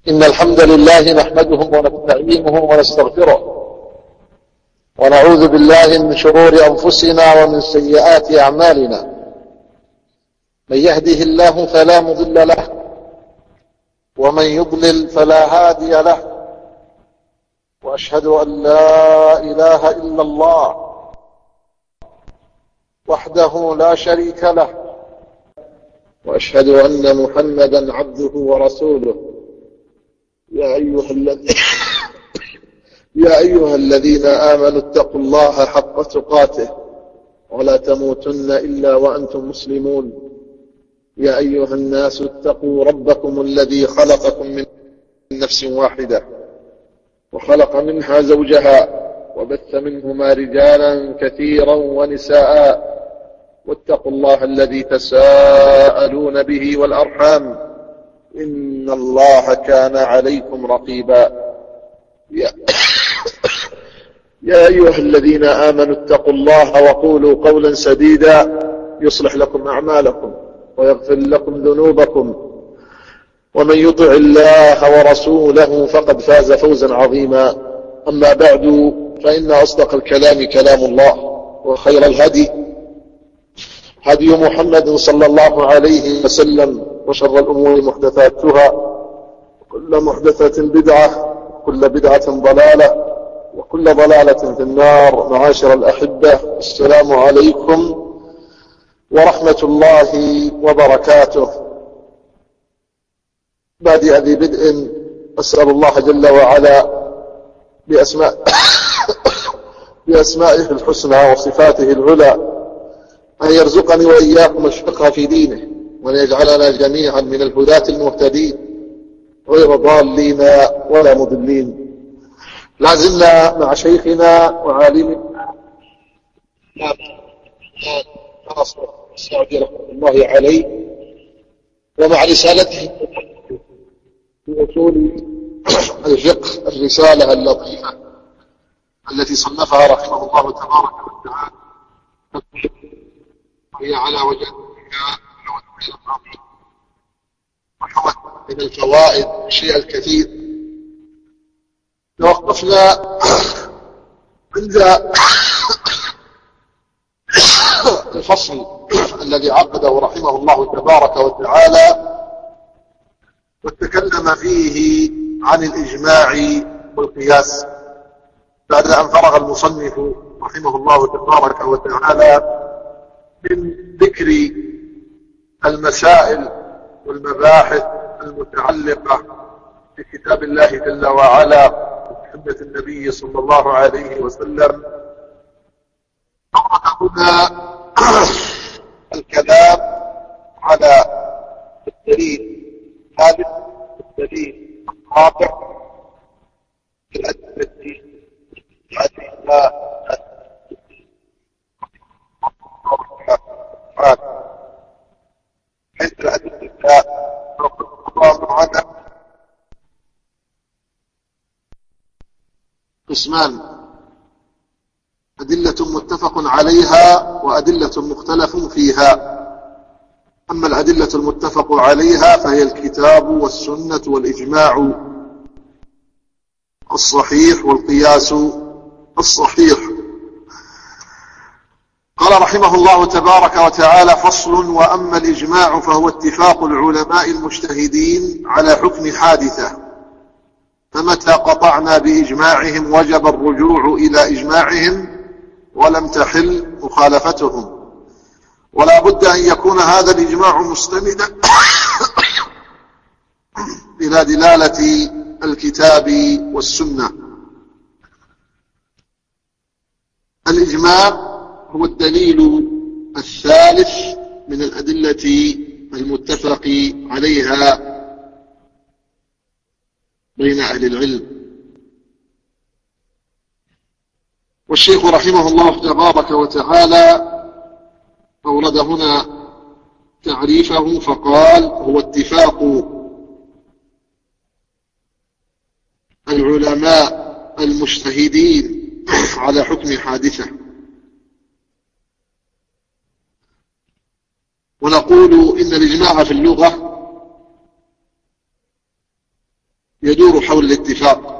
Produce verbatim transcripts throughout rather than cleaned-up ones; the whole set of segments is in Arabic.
إن الحمد لله نحمده ونستعينه ونستغفره ونعوذ بالله من شرور أنفسنا ومن سيئات أعمالنا. من يهده الله فلا مضل له ومن يضلل فلا هادي له، وأشهد أن لا إله إلا الله وحده لا شريك له، وأشهد أن محمدا عبده ورسوله. يا أيها الذين يا أيها الذين آمنوا اتقوا الله حق تقاته ولا تموتن إلا وأنتم مسلمون. يا أيها الناس اتقوا ربكم الذي خلقكم من نفس واحدة وخلق منها زوجها وبث منهما رجالا كثيرا ونساء، واتقوا الله الذي تساءلون به والأرحام إن الله كان عليكم رقيبا. يا, يا أيها الذين آمنوا اتقوا الله وقولوا قولا سديدا يصلح لكم أعمالكم ويغفر لكم ذنوبكم، ومن يطع الله ورسوله فقد فاز فوزا عظيما. أما بعد، فإن أصدق الكلام كلام الله، وخير الهدي هدي محمد صلى الله عليه وسلم، وشر الأمور محدثاتها، وكل محدثة بدعة، وكل بدعة ضلالة، وكل ضلالة في النار. معاشر الأحبة، السلام عليكم ورحمة الله وبركاته. بادئ ذي بدء، أسأل الله جل وعلا بأسماء بأسمائه الحسنى وصفاته العلى أن يرزقني وإياكم الفقه في دينه، وأن يجعلنا جميعا من الهداة المهتدين غير ضالين ولا مضلين. لازلنا مع شيخنا وعالمنا رحمة الله عليه، ومع رسالته في أصول الفقه، الرسالة اللطيفة التي صنفها رحمه الله تبارك وتعالى، وهي على وجه وحوت من الفوائد الشيء الكثير. توقفنا عند الفصل الذي عقده رحمه الله تبارك وتعالى، وتكلم فيه عن الإجماع والقياس، بعد أن فرغ المصنف رحمه الله تبارك وتعالى من ذكر المسائل والمباحث المتعلقة بكتاب الله جل وعلا وسنة النبي صلى الله عليه وسلم. أورد هنا الكلام على الدليل الثالث، الدليل الرابع، الأدلة التي حيث الأدلة الله عنها قسمان: أدلة متفق عليها وأدلة مختلف فيها. أما الأدلة المتفق عليها فهي الكتاب والسنة والإجماع الصحيح والقياس الصحيح. قال رحمه الله تبارك وتعالى: فصل: وأما الإجماع فهو اتفاق العلماء المجتهدين على حكم حادثة، فمتى قطعنا بإجماعهم وجب الرجوع إلى إجماعهم ولم تحل مخالفتهم، ولا بد أن يكون هذا الإجماع مستندا إلى دلالة الكتاب والسنة. الإجماع هو الدليل الثالث من الأدلة المتفق عليها بين أهل العلم. والشيخ رحمه الله تبارك وتعالى أورد هنا تعريفه فقال: هو اتفاق العلماء المجتهدين على حكم حادثة. ونقول إن الإجماع في اللغة يدور حول الاتفاق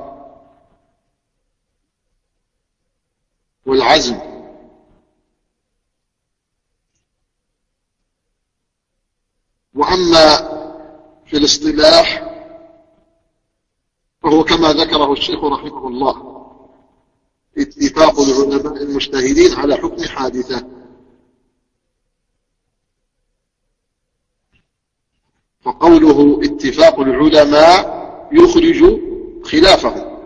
والعزم وأما في الاصطلاح فهو كما ذكره الشيخ رحمه الله اتفاق العلماء المجتهدين على حكم حادثة. فقوله اتفاق العلماء يخرج خلافه،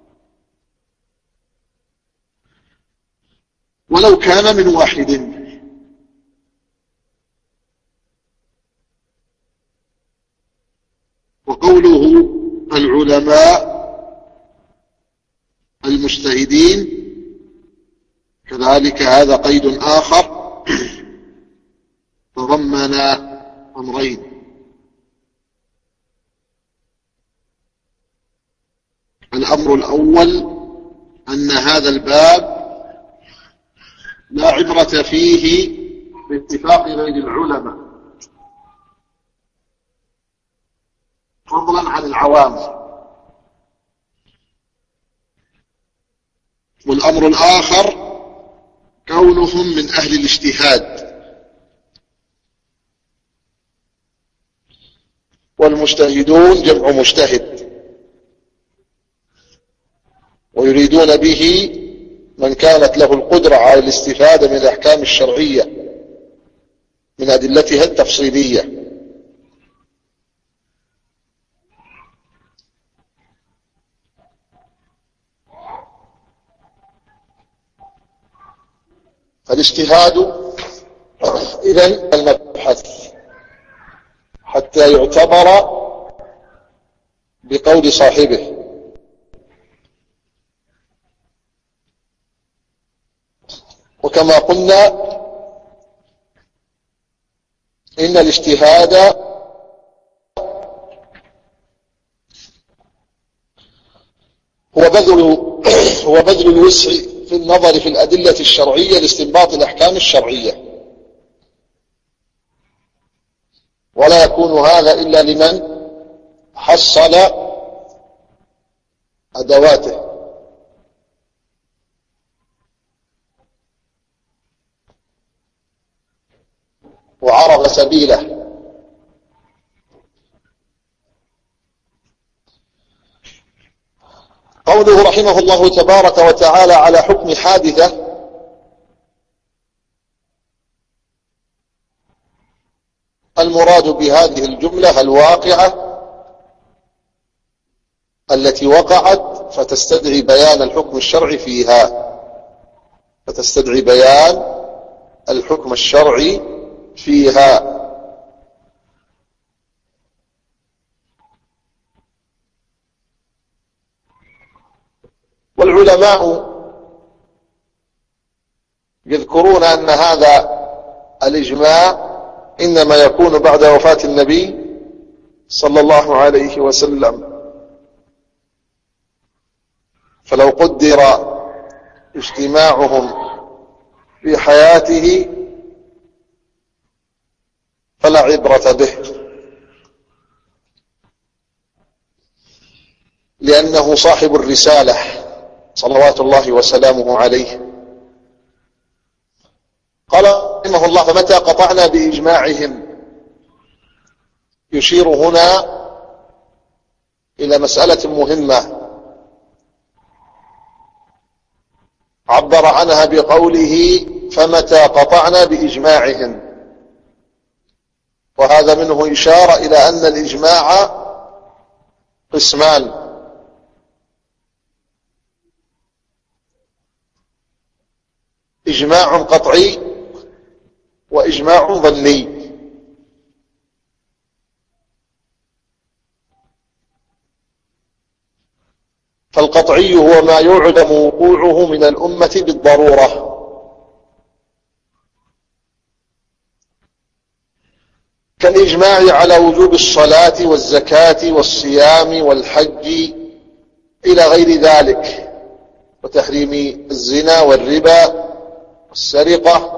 ولو كان من واحد. وقوله العلماء المجتهدين كذلك هذا قيد آخر تضمن أمرين: الأمر الأول أن هذا الباب لا عبرة فيه باتفاق غير العلماء فضلا عن العوام. والأمر الآخر كونهم من أهل الاجتهاد، والمجتهدون جمع مجتهد، ويريدون به من كانت له القدرة على الاستفادة من الأحكام الشرعية من أدلتها التفصيلية. فالاجتهاد إذن المبحث حتى يعتبر بقول صاحبه. وكما قلنا إن الاجتهاد هو بذل هو بذل الوسع في النظر في الأدلة الشرعية لاستنباط الأحكام الشرعية، ولا يكون هذا إلا لمن حصل أدواته. وعرف سبيله. قوله رحمه الله تبارك وتعالى على حكم حادثة، المراد بهذه الجملة الواقعة التي وقعت فتستدعي بيان الحكم الشرعي فيها فتستدعي بيان الحكم الشرعي فيها. والعلماء يذكرون أن هذا الإجماع إنما يكون بعد وفاة النبي صلى الله عليه وسلم، فلو قدر اجتماعهم في حياته فلا عبرة به، لأنه صاحب الرسالة صلوات الله وسلامه عليه. قال رحمه الله: فمتى قطعنا بإجماعهم، يشير هنا إلى مسألة مهمة عبر عنها بقوله فمتى قطعنا بإجماعهم، وهذا منه إشارة إلى أن الإجماع قسمان: إجماع قطعي وإجماع ظني. فالقطعي هو ما يعلم وقوعه من الأمة بالضرورة، كالإجماع على وجوب الصلاة والزكاة والصيام والحج إلى غير ذلك، وتحريم الزنا والربا والسرقة.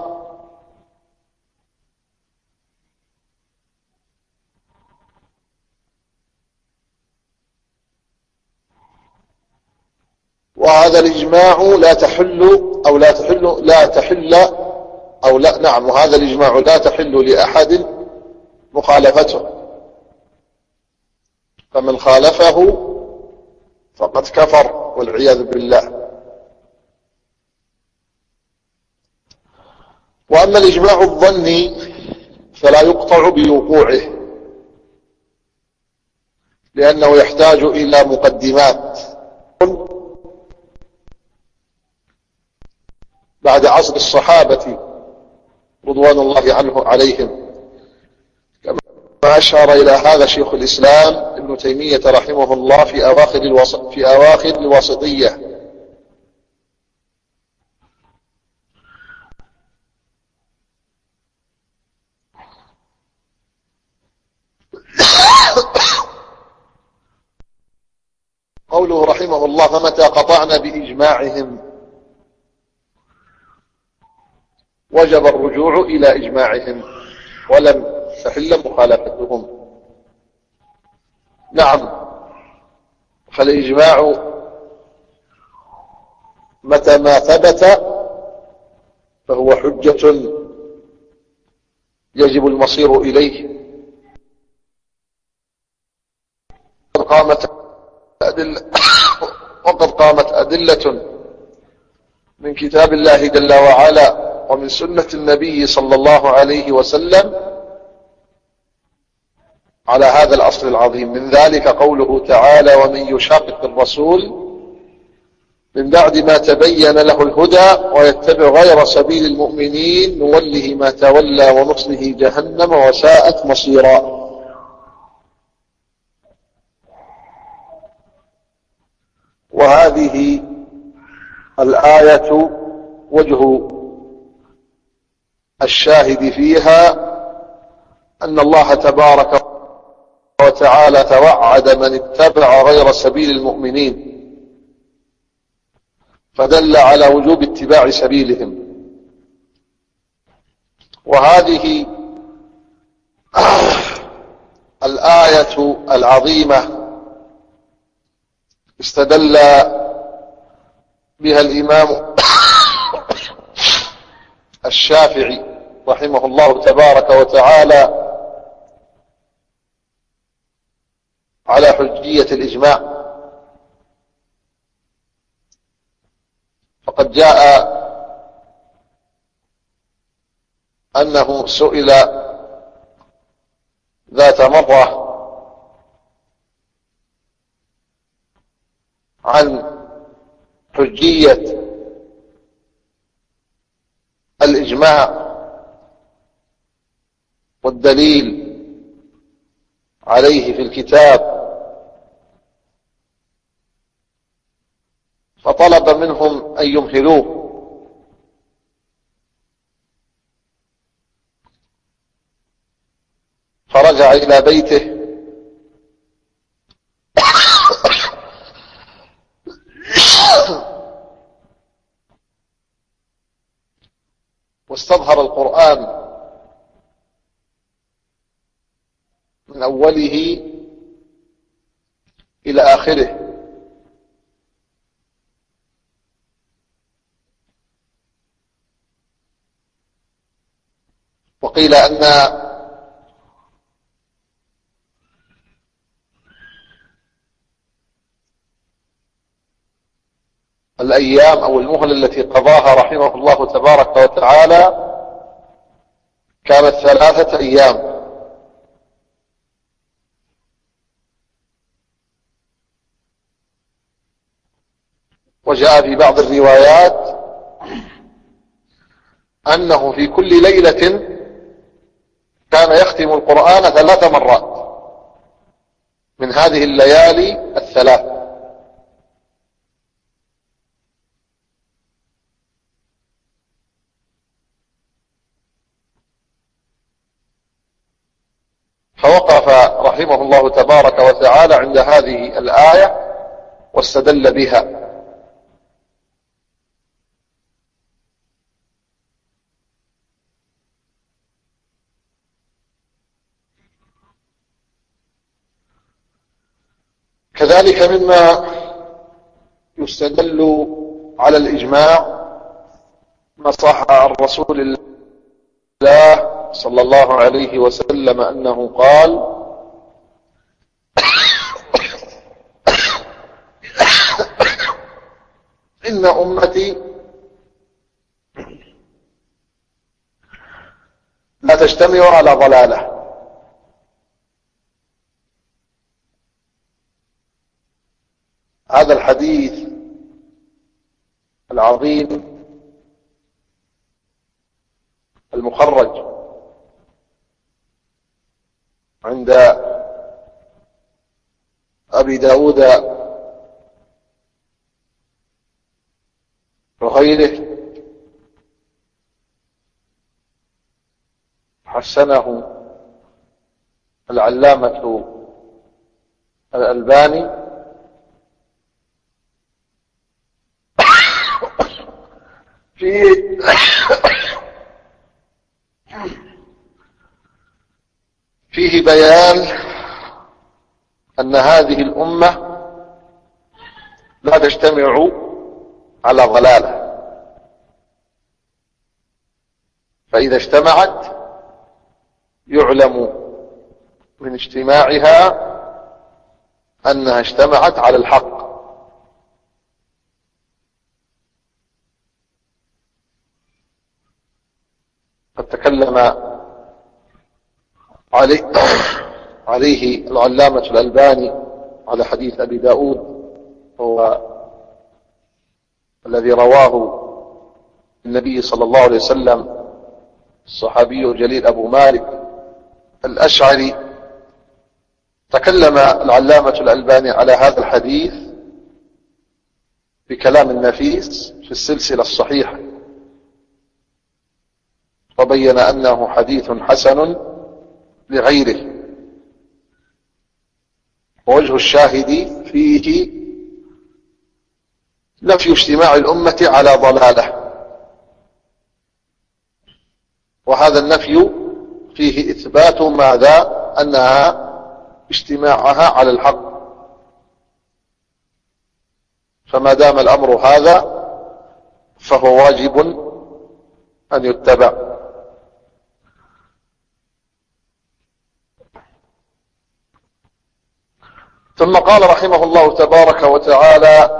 وهذا الإجماع لا تحل أو لا تحل لا تحل أو لا نعم وهذا الإجماع لا تحل لأحد مخالفته، فمن خالفه فقد كفر والعياذ بالله. وأما الإجماع الظني فلا يقطع بوقوعه، لأنه يحتاج إلى مقدمات. بعد عصر الصحابة رضوان الله عنه عليهم، كما أشار إلى هذا شيخ الإسلام ابن تيمية رحمه الله في أواخر الوسط في أواخر الوسطية. قوله رحمه الله: فمتى قطعنا بإجماعهم وجب الرجوع إلى إجماعهم ولم تحل مخالفتهم. نعم، فالإجماع متى ما ثبت فهو حجة يجب المصير إليه. قامت أدلة وقد قامت أدلة من كتاب الله جل وعلا ومن سنة النبي صلى الله عليه وسلم على هذا الأصل العظيم. من ذلك قوله تعالى: ومن يشاقق الرسول من بعد ما تبين له الهدى ويتبع غير سبيل المؤمنين نوله ما تولى ونصله جهنم وساءت مصيرا. وهذه الآية وجه الشاهد فيها أن الله تبارك وتعالى توعد من اتبع غير سبيل المؤمنين، فدل على وجوب اتباع سبيلهم. وهذه الآية العظيمة استدل بها الإمام الشافعي رحمه الله تبارك وتعالى على حجية الإجماع، فقد جاء أنه سئل ذات مرة عن حجية الإجماع والدليل عليه في الكتاب، فطلب منهم أن يمهلوه، فرجع إلى بيته واستظهر القرآن من أوله إلى آخره، وقيل أن الأيام أو المهلة التي قضاها رحمه الله تبارك وتعالى كانت ثلاثة أيام. وجاء في بعض الروايات أنه في كل ليلة كان يختم القرآن ثلاث مرات من هذه الليالي الثلاث. فوقف رحمه الله تبارك وتعالى عند هذه الآية واستدل بها. كذلك مما يستدل على الإجماع ما صح عن رسول الله صلى الله عليه وسلم أنه قال: إن أمتي لا تجتمع على ضلالة. هذا الحديث العظيم المخرج عند أبي داود وغيره حسنه العلامة الألباني فيه فيه بيان أن هذه الأمة لا تجتمع على ضلالة، فإذا اجتمعت يعلم من اجتماعها أنها اجتمعت على الحق. قد تكلم عليه, عليه العلامة الألباني على حديث أبي داود، هو الذي رواه النبي صلى الله عليه وسلم الصحابي الجليل أبو مالك الأشعري. تكلم العلامة الألباني على هذا الحديث بكلام نفيس في السلسلة الصحيحة، وبين أنه حديث حسن لغيره. ووجه الشاهد فيه نفي اجتماع الأمة على ضلالة، وهذا النفي فيه إثبات ماذا؟ أنها اجتماعها على الحق. فما دام الأمر هذا فهو واجب أن يتبع. ثم قال رحمه الله تبارك وتعالى: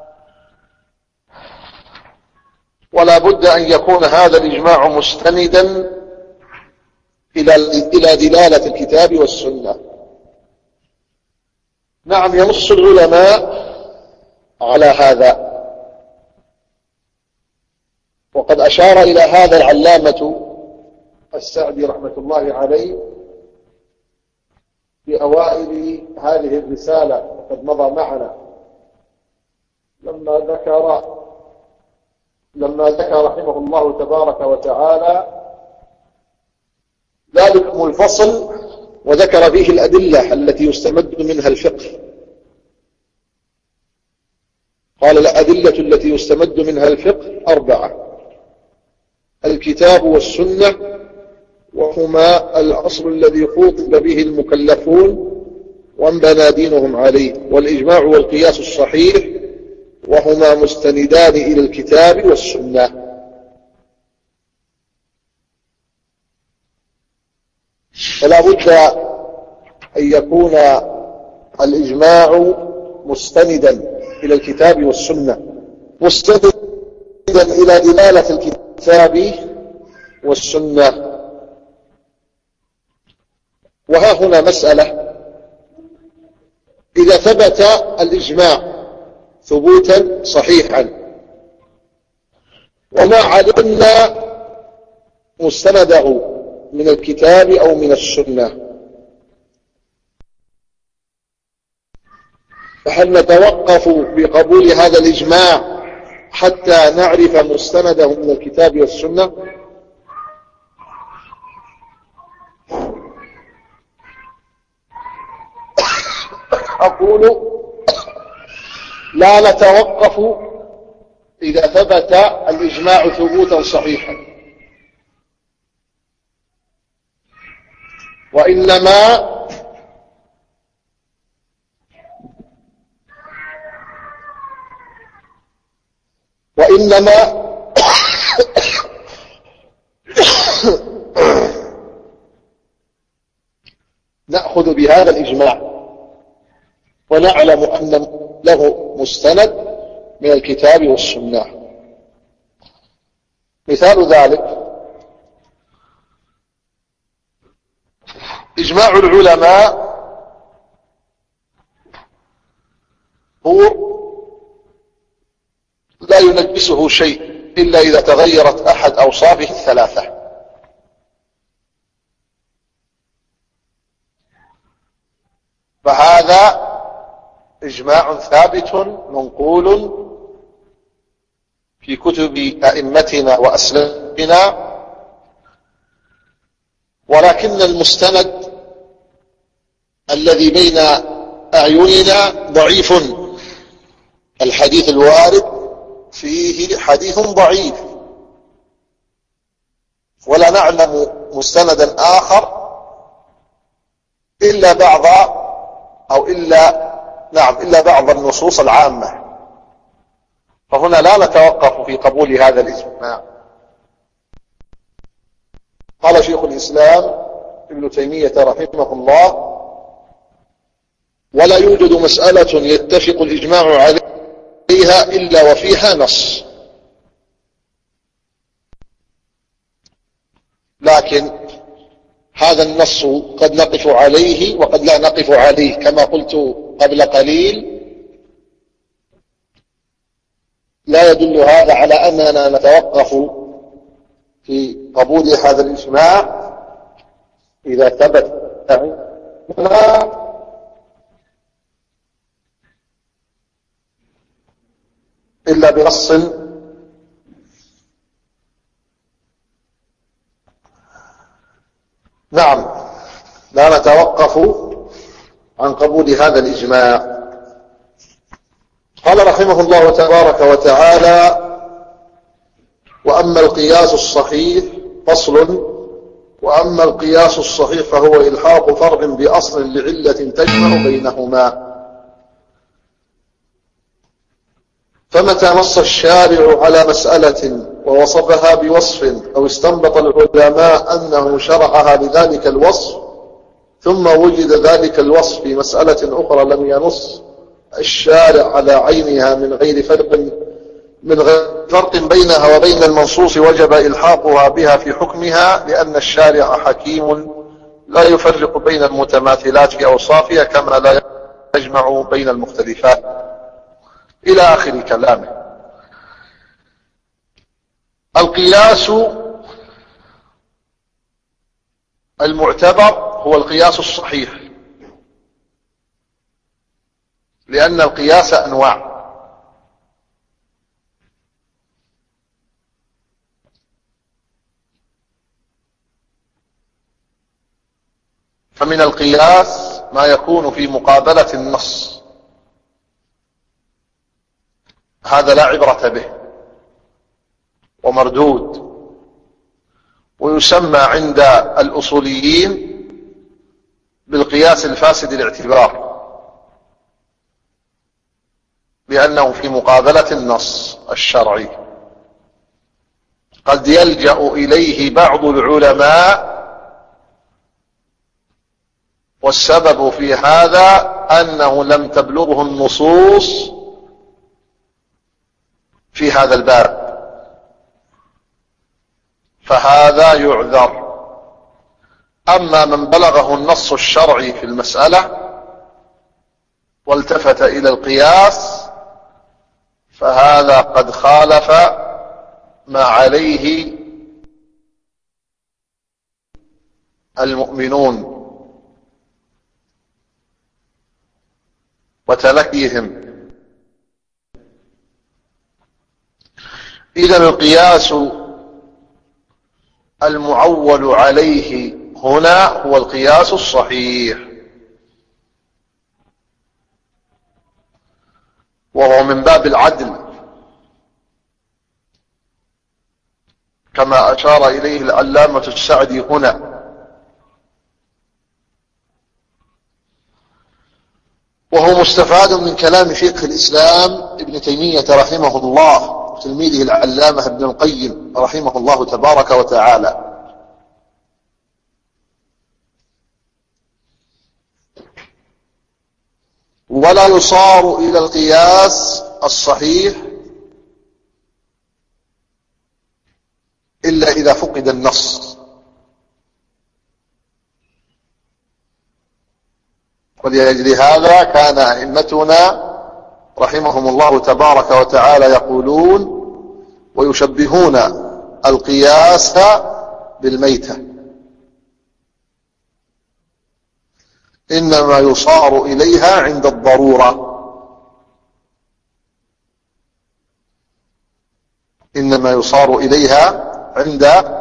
ولا بد أن يكون هذا الإجماع مستندا إلى إلى دلالة الكتاب والسنة. نعم، ينص العلماء على هذا، وقد أشار إلى هذا العلامة السعدي رحمة الله عليه في أوائل هذه الرسالة، وقد مضى معنا لما ذكر لما ذكر رحمه الله تبارك وتعالى ذلكم الفصل، وذكر فيه الأدلة التي يستمد منها الفقه. قال: الأدلة التي يستمد منها الفقه أربعة: الكتاب والسنة، وهما الأصل الذي خوطب به المكلفون وانبنى دينهم عليه، والإجماع والقياس الصحيح، وهما مستندان إلى الكتاب والسنة. فلا بد أن يكون الإجماع مستندا إلى الكتاب والسنة، مستندا إلى دلالة الكتاب والسنة. وها هنا مسألة: إذا ثبت الإجماع ثبوتا صحيحا وما علمنا مستنده من الكتاب أو من السنة، فهل نتوقف بقبول هذا الإجماع حتى نعرف مستنده من الكتاب والسنة؟ أقول: لا نتوقف إذا ثبت الإجماع ثبوتا صحيحا، وإنما وإنما نأخذ بهذا الإجماع ونعلم أن له مستند من الكتاب والسنة. مثال ذلك إجماع العلماء هو لا ينجسه شيء إلا إذا تغيرت أحد أوصافه الثلاثة. فهذا إجماع ثابت منقول في كتب أئمتنا وأسلافنا، ولكن المستند الذي بين أعيننا ضعيف. الحديث الوارد فيه حديث ضعيف، ولا نعلم مستندا آخر إلا بعض أو إلا نعم إلا بعض النصوص العامة. فهنا لا نتوقف في قبول هذا الإجماع. قال شيخ الإسلام ابن تيمية رحمه الله: ولا يوجد مسألة يتفق الإجماع عليها إلا وفيها نص، لكن هذا النص قد نقف عليه وقد لا نقف عليه، كما قلت قبل قليل. لا يدل هذا على أننا نتوقف في قبول هذا الإجماع إذا ثبت إلا بنص نعم لا نتوقف عن قبول هذا الإجماع. قال رحمه الله تبارك وتعالى: وأما القياس الصحيح فصل: وأما القياس الصحيح فهو إلحاق فرع بأصل لعلة تجمع بينهما. فمتى نص الشارع على مسألة ووصفها بوصف أو استنبط العلماء أنه شرعها لذلك الوصف، ثم وجد ذلك الوصف في مسألة أخرى لم ينص الشارع على عينها من غير فرق من غير فرق بينها وبين المنصوص، وجب إلحاقها بها في حكمها، لأن الشارع حكيم لا يفرق بين المتماثلات في أوصافها كما لا يجمع بين المختلفات، إلى آخر كلامه. القياس المعتبر هو القياس الصحيح، لأن القياس أنواع. فمن القياس ما يكون في مقابلة النص، هذا لا عبرة به ومردود، ويسمى عند الأصوليين بالقياس الفاسد الاعتبار، لأنه في مقابلة النص الشرعي. قد يلجأ إليه بعض العلماء، والسبب في هذا أنه لم تبلغه النصوص في هذا الباب، فهذا يعذر. أما من بلغه النص الشرعي في المسألة والتفت إلى القياس، فهذا قد خالف ما عليه المؤمنون وتلقيهم. إذن القياس المعول عليه هنا هو القياس الصحيح، وهو من باب العدل كما أشار إليه العلامة السعدي هنا. وهو مستفاد من كلام شيخ الإسلام ابن تيمية رحمه الله تلميذه العلامة ابن القيم رحمه الله تبارك وتعالى. ولا يصار إلى القياس الصحيح إلا إذا فقد النص. ولأجل هذا كان أئمتنا رحمهم الله تبارك وتعالى يقولون ويشبهون القياس بالميتة، إنما يصار إليها عند الضرورة، إنما يصار إليها عند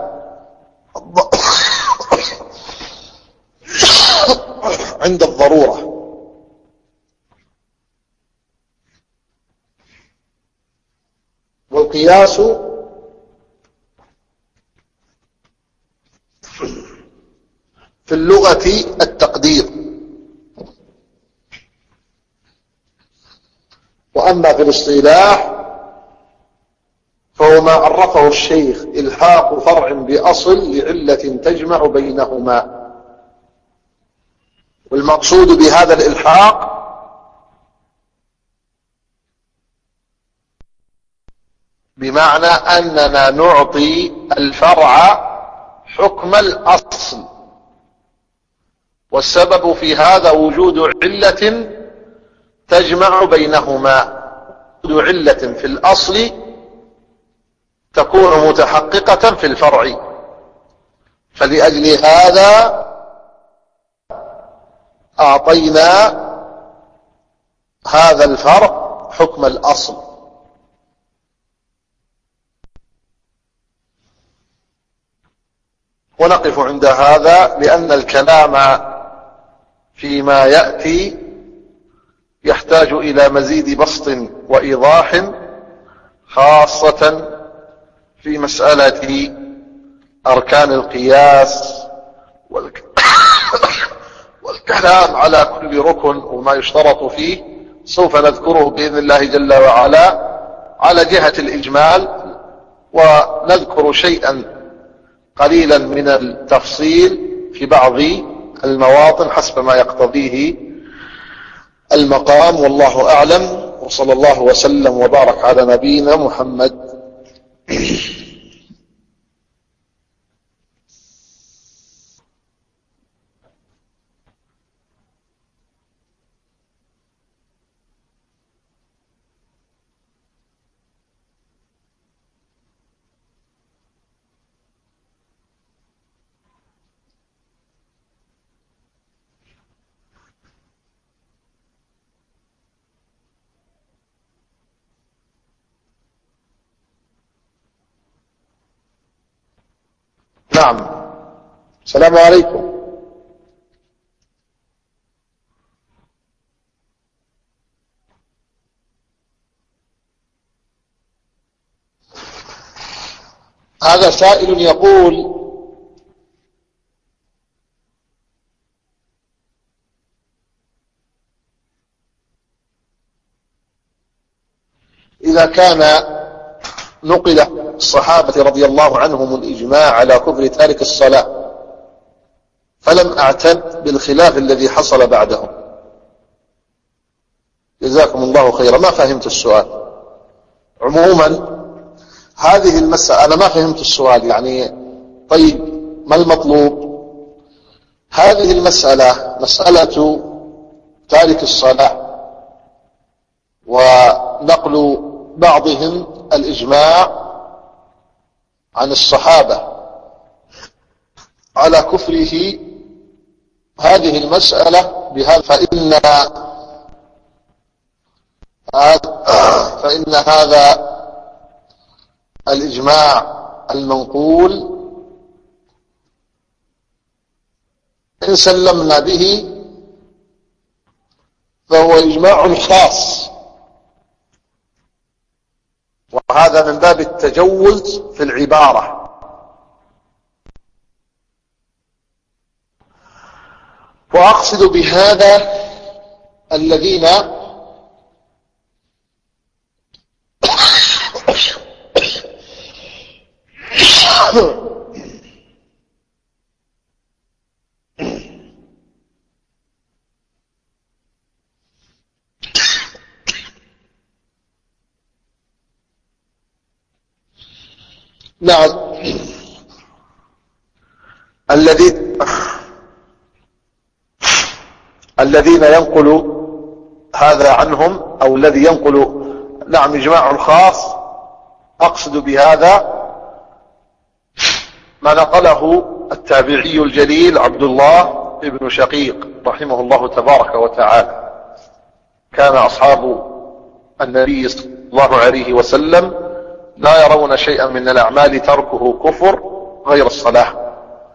عند الضرورة. والقياس في اللغة التقدير، وأما في الاصطلاح فهو ما عرفه الشيخ إلحاق فرع بأصل لعلة تجمع بينهما. والمقصود بهذا الإلحاق بمعنى أننا نعطي الفرع حكم الأصل، والسبب في هذا وجود علة تجمع بينهما. وجود علة في الأصل تكون متحققة في الفرع، فلأجل هذا أعطينا هذا الفرع حكم الأصل. ونقف عند هذا لأن الكلام فيما يأتي يحتاج إلى مزيد بسط وإيضاح، خاصة في مسألة أركان القياس والكلام على كل ركن وما يشترط فيه، سوف نذكره بإذن الله جل وعلا على جهة الإجمال، ونذكر شيئا قليلا من التفصيل في بعض المواطن حسب ما يقتضيه المقام. والله أعلم، وصلى الله وسلم وبارك على نبينا محمد. نعم، السلام عليكم. هذا سائل يقول: إذا كان نقل الصحابة رضي الله عنهم الإجماع على كفر تارك الصلاة، فلم أعتد بالخلاف الذي حصل بعدهم. جزاكم الله خيرا. ما فهمت السؤال. عموما هذه المسألة أنا ما فهمت السؤال، يعني طيب ما المطلوب؟ هذه المسألة مسألة تارك الصلاة ونقل بعضهم الإجماع عن الصحابة على كفره، هذه المسألة بهذا فإن فإن هذا الإجماع المنقول إن سلمنا به فهو إجماع خاص، وهذا من باب التجوز في العبارة. وأقصد بهذا الذين نعم. الذي الذين ينقل هذا عنهم أو الذي ينقل نعم إجماع الخاص، أقصد بهذا ما نقله التابعي الجليل عبد الله بن شقيق رحمه الله تبارك وتعالى. كان أصحاب النبي صلى الله عليه وسلم لا يرون شيئا من الأعمال تركه كفر غير الصلاة.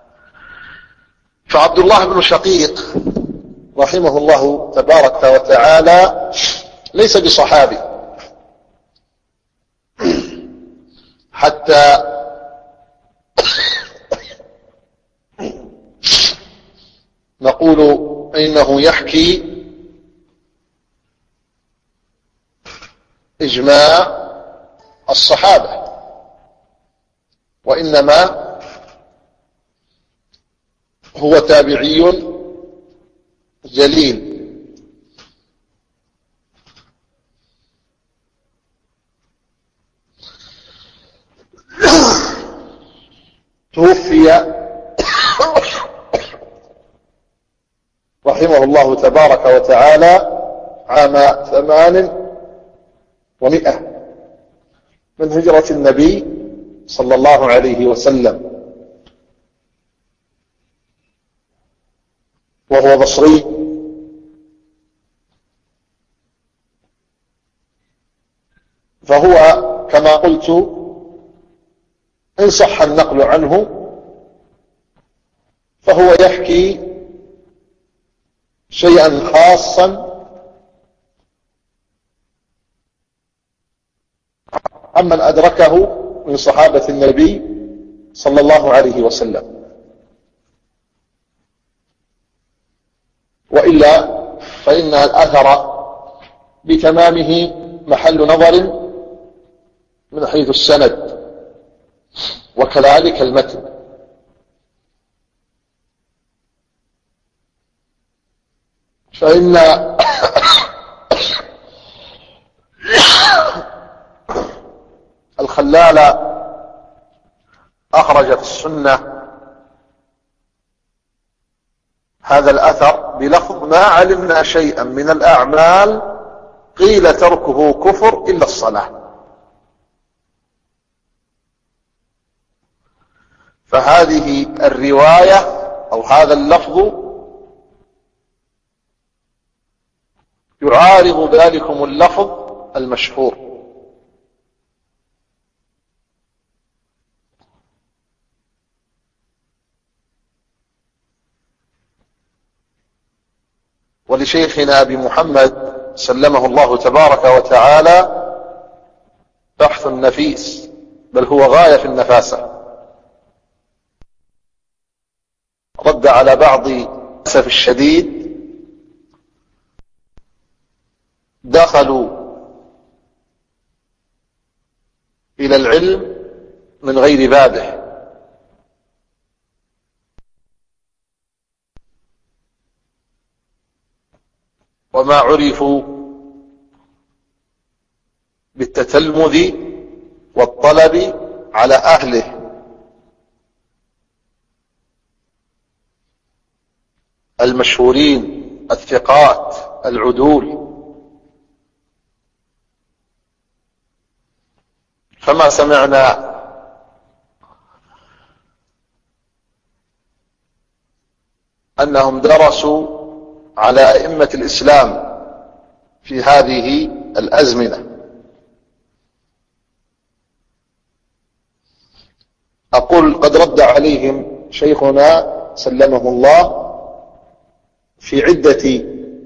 فعبد الله بن شقيق رحمه الله تبارك وتعالى ليس بصحابي حتى نقول إنه يحكي إجماع الصحابة، وإنما هو تابعي جليل. توفي رحمه الله تبارك وتعالى عام ثمان ومئة من هجرة النبي صلى الله عليه وسلم، وهو بصري. فهو كما قلت إن صح النقل عنه فهو يحكي شيئا خاصا عمن أدركه من صحابة النبي صلى الله عليه وسلم، وإلا فإن الأثر بتمامه محل نظر من حيث السند وكذلك المتن. فإن الخلال أخرج في السنة هذا الأثر بلفظ ما علمنا شيئا من الأعمال قيل تركه كفر إلا الصلاة. فهذه الرواية أو هذا اللفظ يعارض ذلكم اللفظ المشهور. ولشيخنا أبي محمد سلمه الله تبارك وتعالى بحث نفيس، بل هو غاية في النفاسة. رد على بعض للأسف الشديد دخلوا إلى العلم من غير بابه، وما عرفوا بالتتلمذ والطلب على أهله، المشهورين الثقات العدول. فما سمعنا أنهم درسوا على أئمة الإسلام في هذه الأزمنة. أقول قد رد عليهم شيخنا سلمه الله في عدة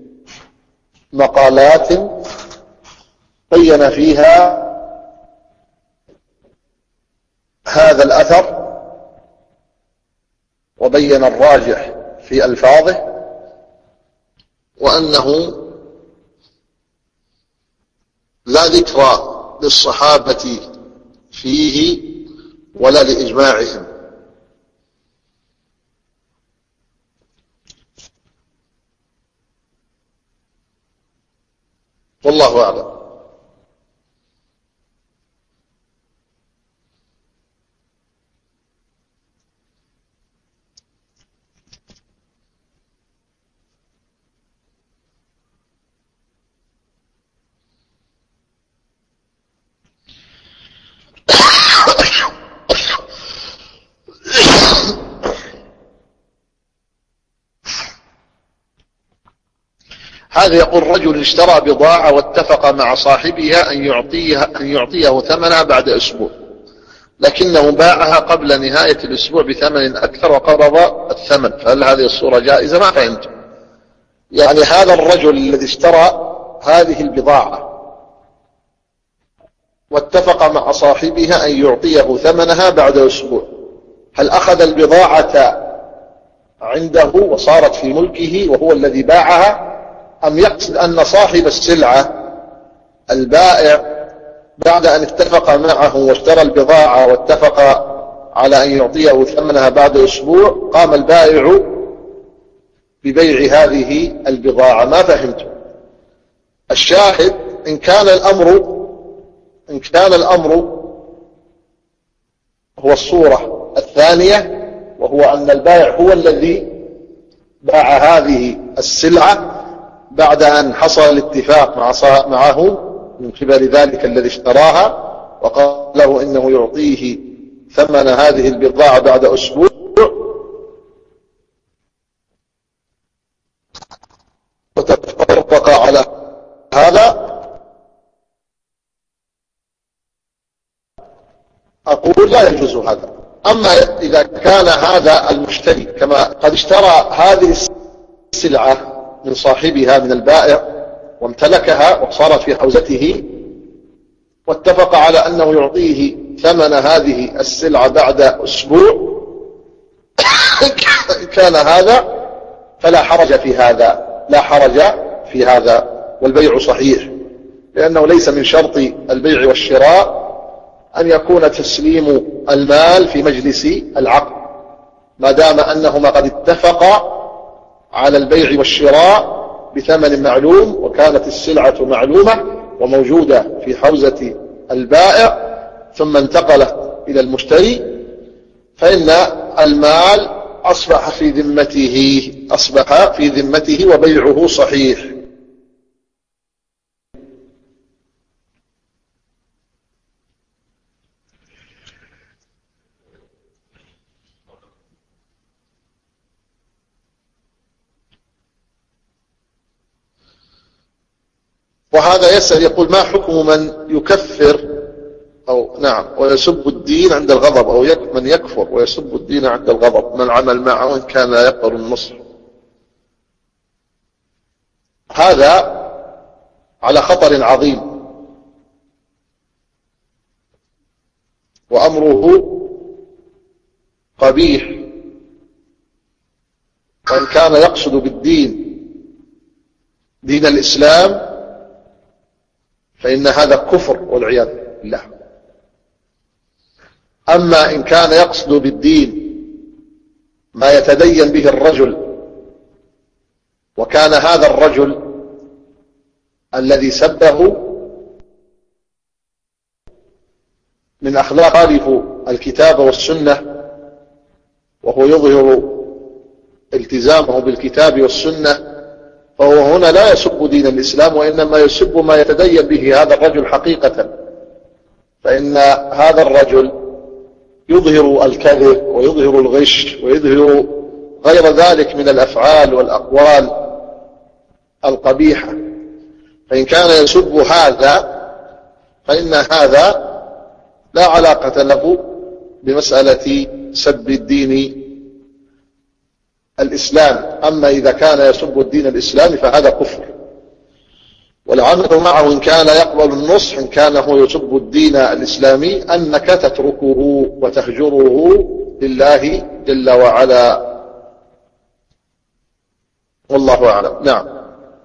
مقالات بين فيها هذا الأثر وبين الراجح في ألفاظه، وأنه لا ذكر للصحابة فيه ولا لإجماعهم. والله أعلم. هذا يقول رجل اشترى بضاعة واتفق مع صاحبها أن يعطيها أن يعطيه ثمنها بعد أسبوع، لكنه باعها قبل نهاية الأسبوع بثمن أكثر وقرض الثمن، فهل هذه الصورة جائزة؟ ما فهمت. يعني هذا الرجل الذي اشترى هذه البضاعة واتفق مع صاحبها أن يعطيه ثمنها بعد أسبوع، هل أخذ البضاعة عنده وصارت في ملكه وهو الذي باعها، أم يقصد أن صاحب السلعة البائع بعد أن اتفق معه واشترى البضاعة واتفق على أن يعطيه ثمنها بعد أسبوع قام البائع ببيع هذه البضاعة؟ ما فهمت. الشاهد إن كان الأمر إن كان الأمر هو الصورة الثانية، وهو أن البائع هو الذي باع هذه السلعة بعد أن حصل الاتفاق مع معه من قبل ذلك الذي اشتراها وقال له إنه يعطيه ثمن هذه البضاعة بعد أسبوع، وتفرق على هذا، أقول لا يجوز هذا. أما إذا كان هذا المشتري كما قد اشترى هذه السلعة من صاحبها من البائع وامتلكها وصارت في حوزته واتفق على أنه يعطيه ثمن هذه السلعة بعد أسبوع، كان هذا فلا حرج في هذا، لا حرج في هذا، والبيع صحيح، لأنه ليس من شرط البيع والشراء أن يكون تسليم المال في مجلس العقد، ما دام أنهما قد اتفقا على البيع والشراء بثمن معلوم وكانت السلعة معلومة وموجودة في حوزة البائع ثم انتقلت إلى المشتري، فإن المال أصبح في ذمته أصبح في ذمته وبيعه صحيح. وهذا يسأل يقول ما حكم من يكفر أو نعم ويسب الدين عند الغضب، أو من يكفر ويسب الدين عند الغضب، ما العمل معه إن كان لا يقبل النصر؟ هذا على خطر عظيم، وأمره قبيح، وإن كان يقصد بالدين دين الإسلام فإن هذا كفر والعياذ بالله. أما إن كان يقصد بالدين ما يتدين به الرجل، وكان هذا الرجل الذي سبه من أخلاق خالف الكتاب والسنة، وهو يظهر التزامه بالكتاب والسنة، فهو هنا لا يسب دين الإسلام، وإنما يسب ما يتدين به هذا الرجل حقيقة، فإن هذا الرجل يظهر الكذب ويظهر الغش ويظهر غير ذلك من الأفعال والأقوال القبيحة، فإن كان يسب هذا فإن هذا لا علاقة له بمسألة سب الدين الإسلام. أما إذا كان يسب الدين الإسلامي فهذا كفر، والعمل معه إن كان يقبل النصح إن كان هو يسب الدين الإسلامي أنك تتركه وتهجره لله جل وعلا، والله أعلم. نعم.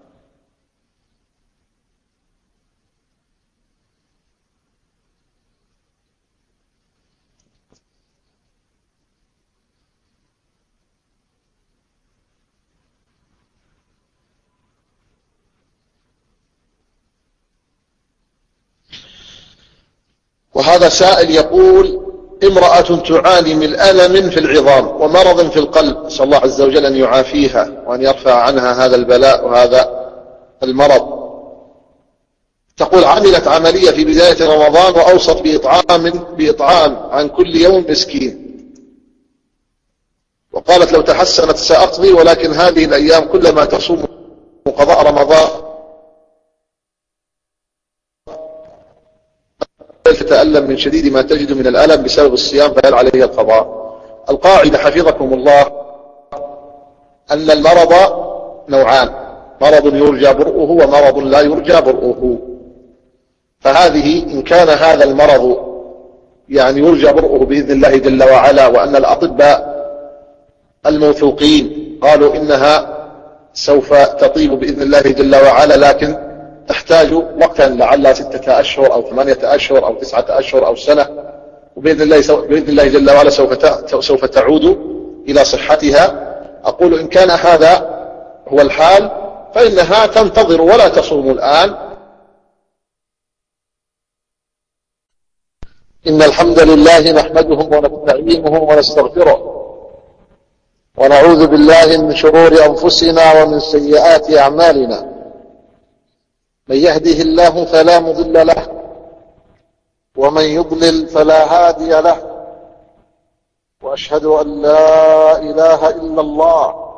وهذا سائل يقول امرأة تعاني من ألم في العظام ومرض في القلب، أسأل الله عز وجل أن يعافيها وأن يرفع عنها هذا البلاء وهذا المرض. تقول عملت عملية في بداية رمضان وأوصت بإطعام, بإطعام عن كل يوم مسكين، وقالت لو تحسنت سأقضي، ولكن هذه الأيام كلما تصوم قضاء رمضان تتألم من شديد ما تجد من الألم بسبب الصيام فهل عليه القضاء؟ القاعدة حفظكم الله أن المرض نوعان: مرض يرجى برؤه ومرض لا يرجى برؤه. فهذه إن كان هذا المرض يعني يرجى برؤه بإذن الله جل وعلا، وأن الأطباء الموثوقين قالوا إنها سوف تطيب بإذن الله جل وعلا، لكن تحتاج وقتا لعل ستة أشهر أو ثمانية أشهر أو تسعة أشهر أو سنة، وبإذن الله, بإذن الله جل وعلا سوف, سوف تعود إلى صحتها. أقول إن كان هذا هو الحال فإنها تنتظر ولا تصوم الآن. إن الحمد لله نحمده ونستعينه ونستغفره ونعوذ بالله من شرور أنفسنا ومن سيئات أعمالنا. من يهده الله فلا مضل له ومن يضلل فلا هادي له، وأشهد أن لا إله إلا الله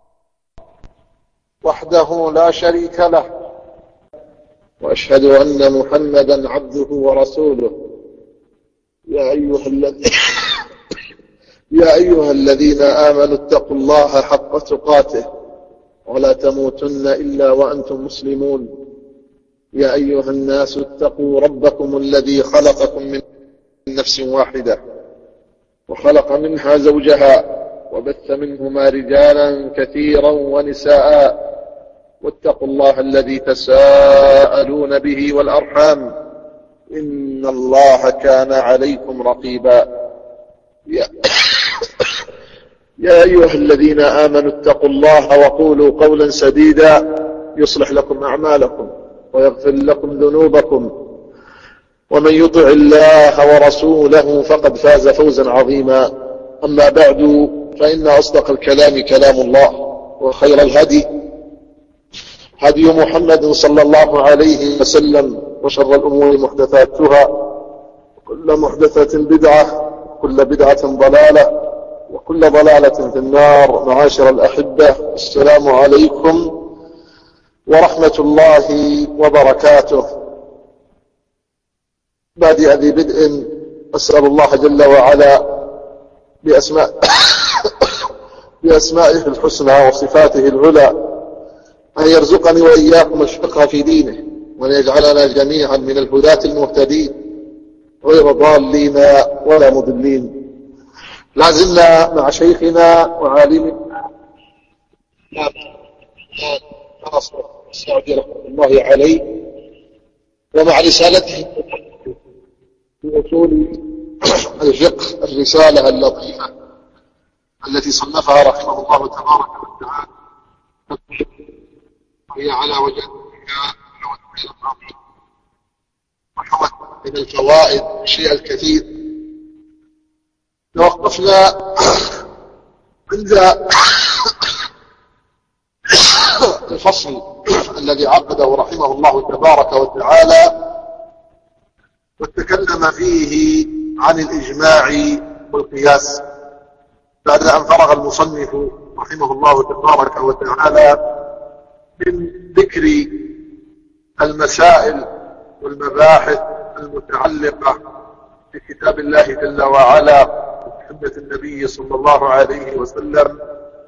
وحده لا شريك له، وأشهد أن محمدا عبده ورسوله. يا أيها الذين يا أيها الذين آمنوا اتقوا الله حق تقاته ولا تموتن إلا وأنتم مسلمون. يا أيها الناس اتقوا ربكم الذي خلقكم من نفس واحدة وخلق منها زوجها وبث منهما رجالا كثيرا ونساء، واتقوا الله الذي تساءلون به والأرحام إن الله كان عليكم رقيبا. يا, يا أيها الذين آمنوا اتقوا الله وقولوا قولا سديدا يصلح لكم أعمالكم ويغفر لكم ذنوبكم، ومن يطع الله ورسوله فقد فاز فوزا عظيما. أما بعد، فإن أصدق الكلام كلام الله، وخير الهدي هدي محمد صلى الله عليه وسلم، وشر الأمور محدثاتها، وكل محدثة بدعة، وكل بدعة ضلالة، وكل ضلالة في النار. معاشر الأحبة، السلام عليكم ورحمة الله وبركاته. بادئ ذي بدء أسأل الله جل وعلا بأسماء بأسمائه الحسنى وصفاته العلى أن يرزقني وإياكم الفقه في دينه، وأن يجعلنا جميعا من الهداة المهتدين غير ضالين ولا مضلين. لازلنا مع شيخنا وعالمنا السعدي رحمة الله عليه، ومع رسالته في أصول الفقه، الرسالة اللطيفة التي صنفها رحمه الله تبارك وتعالى، وهي على وجه وحوت من الفوائد الشيء الكثير. توقفنا عند الفصل الذي عقده رحمه الله تبارك وتعالى، وتكلم فيه عن الإجماع والقياس، بعد أن فرغ المصنف رحمه الله تبارك وتعالى من ذكر المسائل والمباحث المتعلقة بكتاب الله جل وعلا وسنة النبي صلى الله عليه وسلم.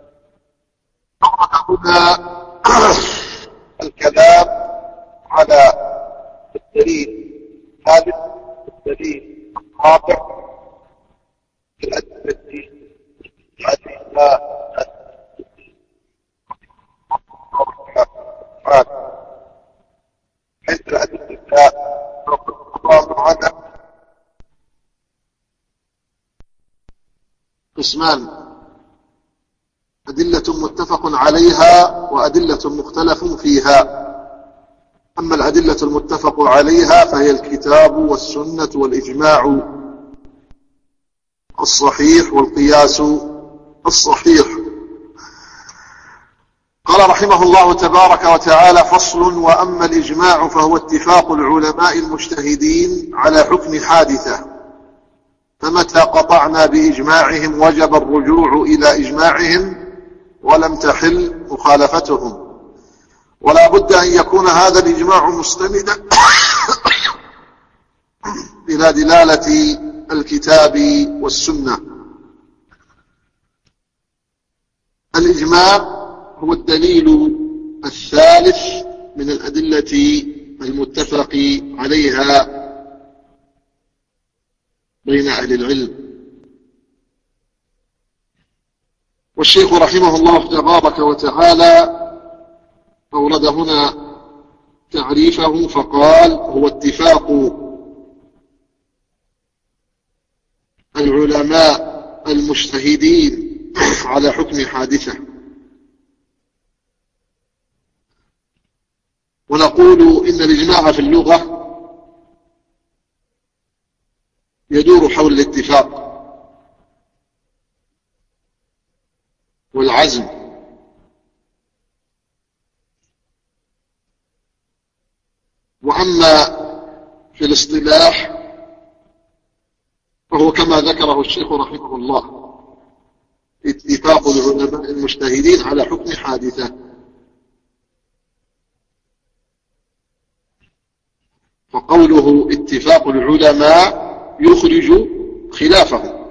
هنا الكلام على الدليل الثالث، الدليل الرابع في الأدلة حيث الأدلة قسمان: أدلة متفق عليها وأدلة مختلف فيها. أما الأدلة المتفق عليها فهي الكتاب والسنة والإجماع الصحيح والقياس الصحيح. قال رحمه الله تبارك وتعالى: فصل: وأما الإجماع فهو اتفاق العلماء المجتهدين على حكم حادثة، فمتى قطعنا بإجماعهم وجب الرجوع إلى إجماعهم ولم تحل مخالفتهم، ولا بد أن يكون هذا الإجماع مستندا إلى دلالة الكتاب والسنة. الإجماع هو الدليل الثالث من الأدلة المتفق عليها بين أهل العلم. والشيخ رحمه الله تبارك وتعالى أورد هنا تعريفه فقال: هو اتفاق العلماء المجتهدين على حكم حادثة. ونقول إن الإجماع في اللغة يدور حول الاتفاق والعزم، وأما في الاصطلاح فهو كما ذكره الشيخ رحمه الله: اتفاق العلماء المجتهدين على حكم حادثة. فقوله اتفاق العلماء يخرج خلافه،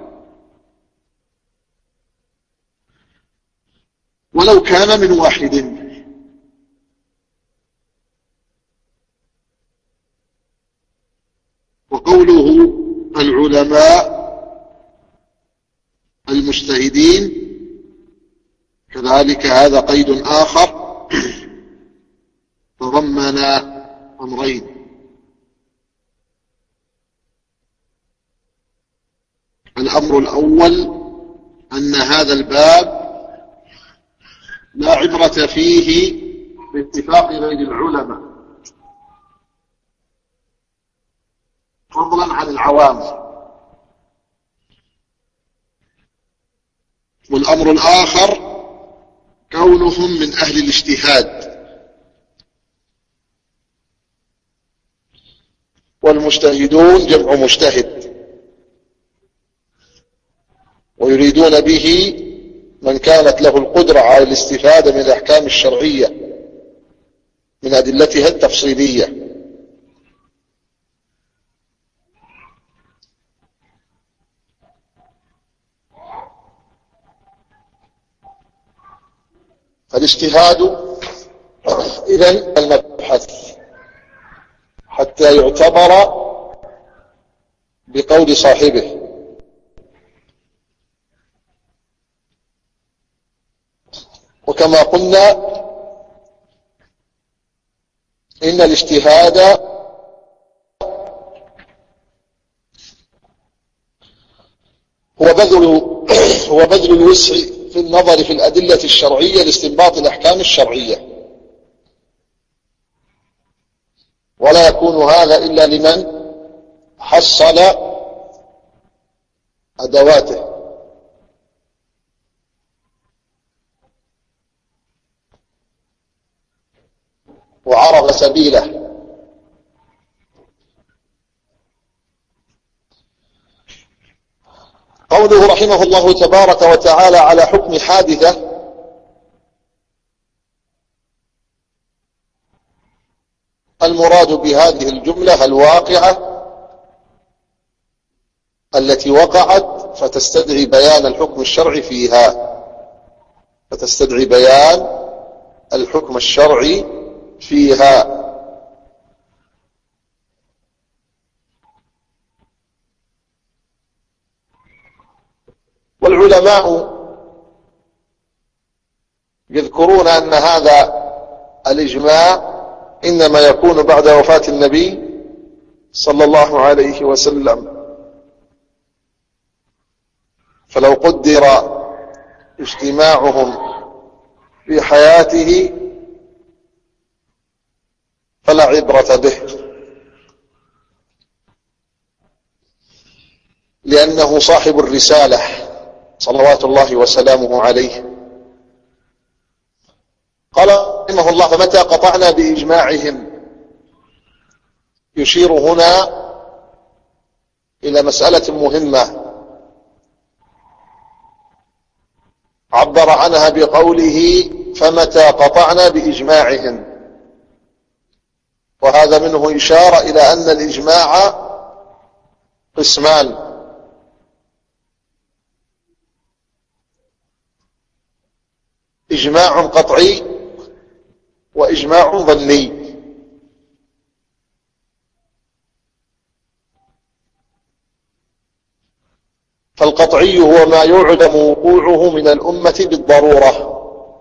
ولو كان من واحد. وقوله العلماء المجتهدين كذلك هذا قيد آخر تضمن أمرين: الأمر الأول أن هذا الباب لا عبرة فيه باتفاق غير العلماء فضلا عن العوام. والأمر الآخر كونهم من أهل الاجتهاد، والمجتهدون جمع مجتهد، ويريدون به من كانت له القدرة على الاستفادة من الأحكام الشرعية من أدلتها التفصيلية. فالاجتهاد إذن المبحث حتى يعتبر بقول صاحبه. وكما قلنا إن الاجتهاد هو بذل هو بذل الوسع في النظر في الأدلة الشرعية لاستنباط الأحكام الشرعية، ولا يكون هذا إلا لمن حصل أدواته. وعرف سبيله. قوله رحمه الله تبارك وتعالى على حكم حادثة، المراد بهذه الجملة الواقعة التي وقعت فتستدعي بيان الحكم الشرعي فيها فتستدعي بيان الحكم الشرعي فيها. والعلماء يذكرون أن هذا الإجماع إنما يكون بعد وفاة النبي صلى الله عليه وسلم، فلو قدر اجتماعهم في حياته فلا عبرة به، لأنه صاحب الرسالة صلوات الله وسلامه عليه. قال رحمه الله: فمتى قطعنا بإجماعهم، يشير هنا إلى مسألة مهمة عبر عنها بقوله: فمتى قطعنا بإجماعهم. وهذا منه إشارة إلى أن الإجماع قسمان: إجماع قطعي وإجماع ظني. فالقطعي هو ما يعلم وقوعه من الأمة بالضرورة،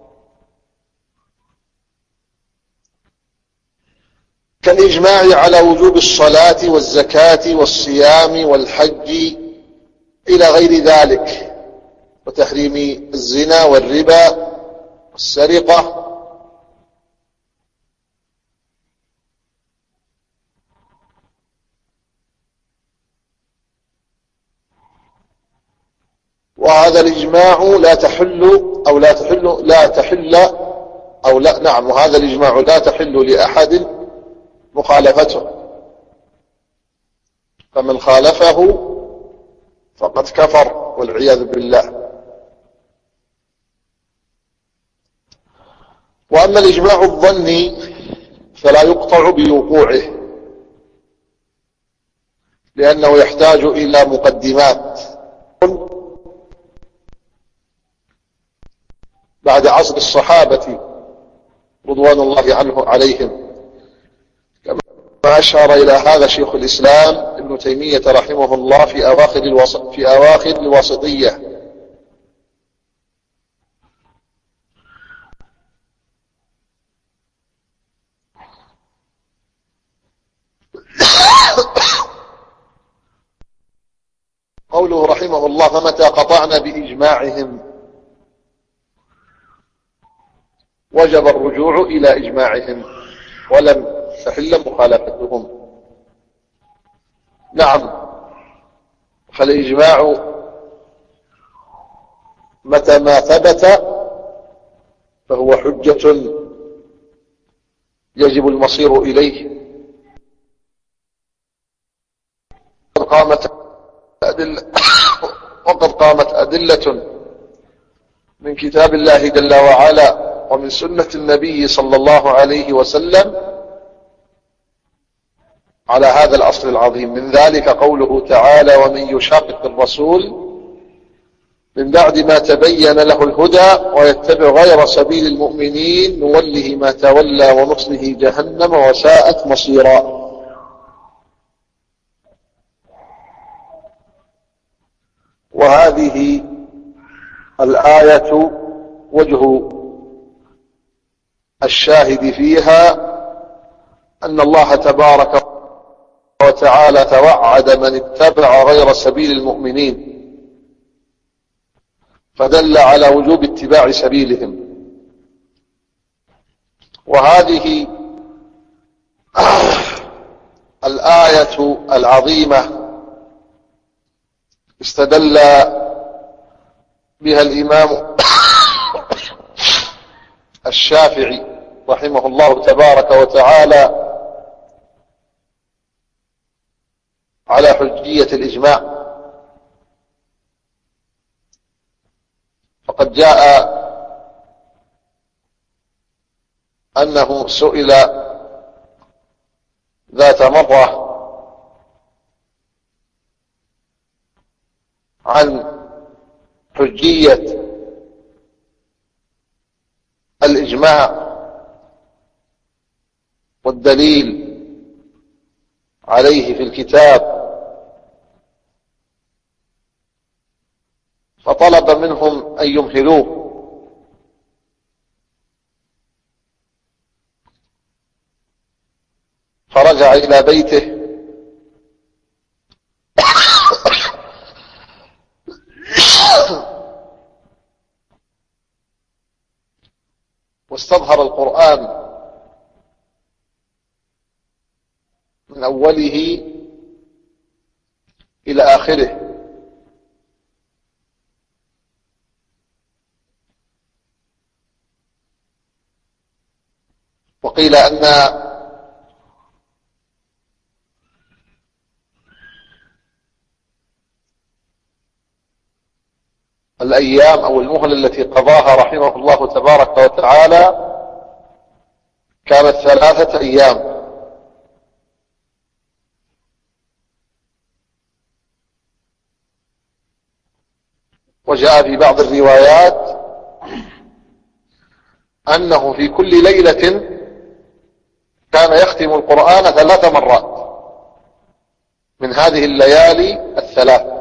كالإجماع على وجوب الصلاة والزكاة والصيام والحج إلى غير ذلك، وتحريم الزنا والربا والسرقة. وهذا الإجماع لا تحل أو لا تحل لا تحل أو لا نعم وهذا الإجماع لا تحل لأحد مخالفته، فمن خالفه فقد كفر والعياذ بالله. وأما الإجماع الظني فلا يقطع بوقوعه، لأنه يحتاج إلى مقدمات. بعد عصر الصحابة رضوان الله عنه عليهم، كما أشار إلى هذا شيخ الإسلام ابن تيمية رحمه الله في أواخر الوسط في أواخر الواسطية. قوله رحمه الله: فمتى قطعنا بإجماعهم وجب الرجوع إلى إجماعهم ولم تحل مخالفتهم. نعم، فالإجماع متى ما ثبت فهو حجة يجب المصير إليه. قامت أدلة وقد قامت أدلة من كتاب الله جل وعلا ومن سنة النبي صلى الله عليه وسلم على هذا الأصل العظيم. من ذلك قوله تعالى: ومن يشاقق الرسول من بعد ما تبين له الهدى ويتبع غير سبيل المؤمنين نوله ما تولى ونصله جهنم وساءت مصيرا. وهذه الآية وجه الشاهد فيها أن الله تبارك وتعالى توعد من اتبع غير سبيل المؤمنين، فدل على وجوب اتباع سبيلهم. وهذه الآية العظيمة استدل بها الإمام الشافعي رحمه الله تبارك وتعالى على حجية الإجماع، فقد جاء أنه سئل ذات مرة عن حجية الإجماع والدليل عليه في الكتاب، فطلب منهم أن يمهلوه، فرجع إلى بيته واستظهر القرآن من أوله إلى آخره، وقيل أن الأيام أو المهلة التي قضاها رحمه الله تبارك وتعالى كانت ثلاثة أيام، وجاء في بعض الروايات أنه في كل ليلة كان يختم القرآن ثلاث مرات من هذه الليالي الثلاث.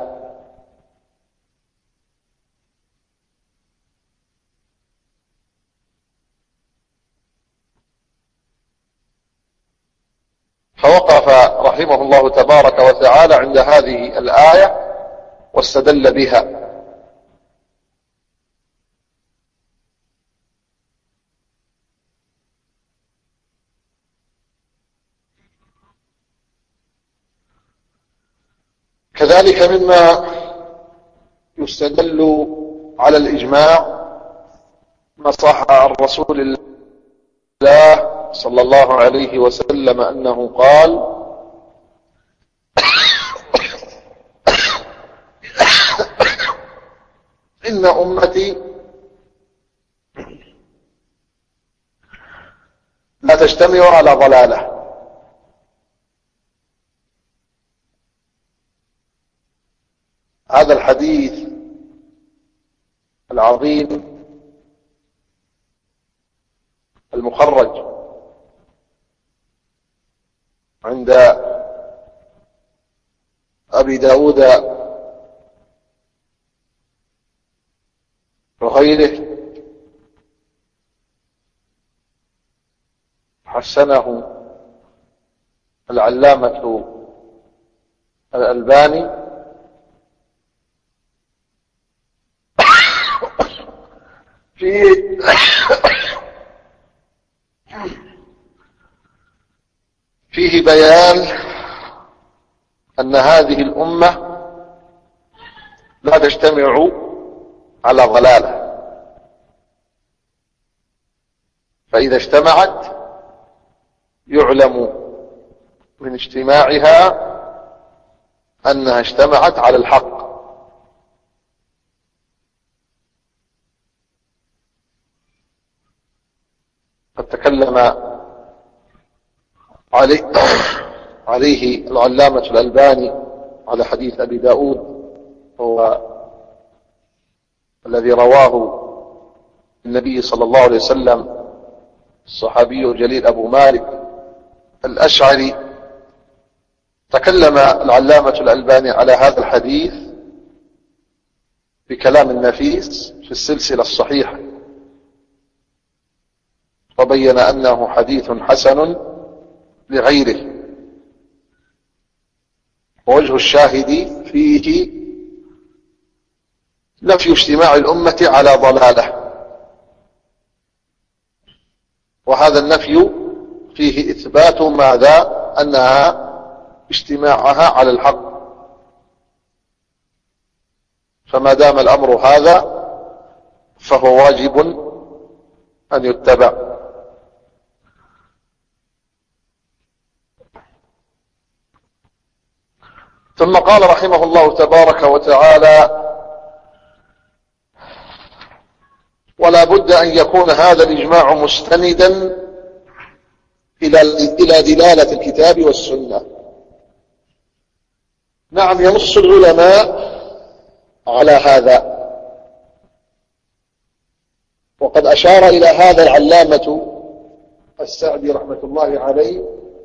فوقف رحمه الله تبارك وتعالى عند هذه الآية واستدل بها. كذلك مما يستدل على الإجماع ما صح عن رسول الله صلى الله عليه وسلم أنه قال: إن أمتي لا تجتمع على ضلالة. هذا الحديث العظيم المخرج عند أبي داود وغيره حسنه العلامة الألباني فيه فيه بيان أن هذه الأمة لا تجتمع على ضلالة، فإذا اجتمعت يعلم من اجتماعها أنها اجتمعت على الحق. قد تكلم عليه, عليه العلامة الألباني على حديث أبي داود، هو الذي رواه النبي صلى الله عليه وسلم الصحابي الجليل أبو مالك الأشعري. تكلم العلامة الألباني على هذا الحديث بكلام نفيس في السلسلة الصحيحة، وبين أنه حديث حسن لغيره. ووجه الشاهد فيه نفي اجتماع الأمة على ضلالة، وهذا النفي فيه إثبات ماذا؟ أنها اجتماعها على الحق. فما دام الأمر هذا فهو واجب أن يتبع. ثم قال رحمه الله تبارك وتعالى: ولا بد أن يكون هذا الإجماع مستندا إلى إلى دلالة الكتاب والسنة. نعم، ينص العلماء على هذا، وقد أشار إلى هذا العلامة السعدي رحمة الله عليه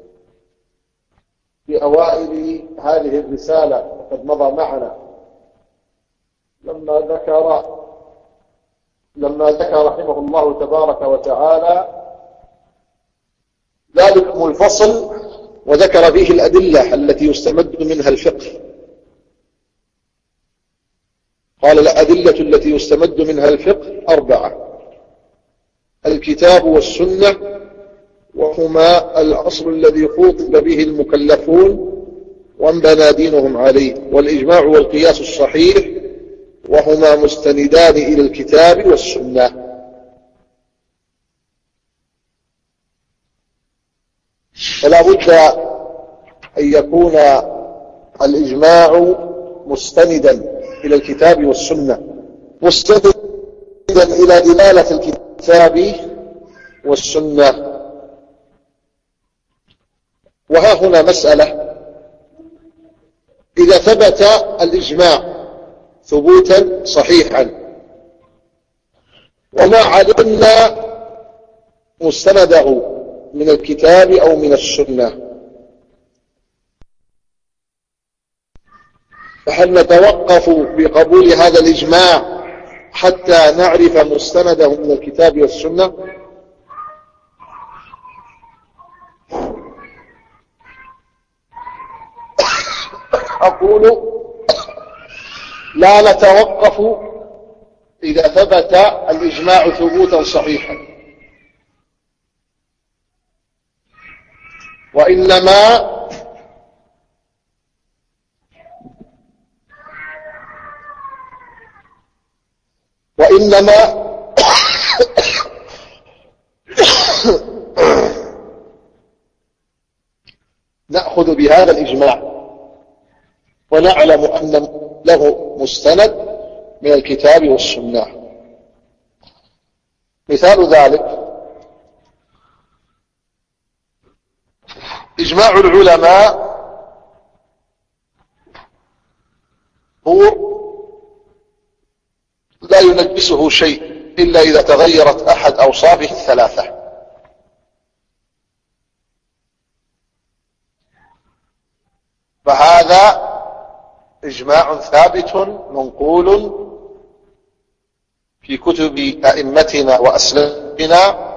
في أوائل هذه الرسالة، وقد مضى معنا لما ذكر لما ذكر رحمه الله تبارك وتعالى ذلكم الفصل، وذكر فيه الأدلة التي يستمد منها الفقه. قال: الأدلة التي يستمد منها الفقه أربعة: الكتاب والسنة، وهما الأصل الذي خوطب به المكلفون وانبنى دينهم عليه، والإجماع والقياس الصحيح، وهما مستندان إلى الكتاب والسنة. فلا بد أن يكون الإجماع مستندا إلى الكتاب والسنة، مستندا إلى دلالة الكتاب والسنة. وها هنا مسألة: إذا ثبت الإجماع ثبوتا صحيحا وما علمنا مستنده من الكتاب أو من السنة، فهل نتوقف بقبول هذا الإجماع حتى نعرف مستنده من الكتاب والسنة؟ أقول لا نتوقف إذا ثبت الإجماع ثبوتا صحيحا، وإنما وإنما نأخذ بهذا الإجماع ونعلم أن له مستند من الكتاب والسنة. مثال ذلك إجماع العلماء هو لا ينجسه شيء إلا إذا تغيرت أحد أوصافه الثلاثة، فهذا إجماع ثابت منقول في كتب أئمتنا وأسلافنا،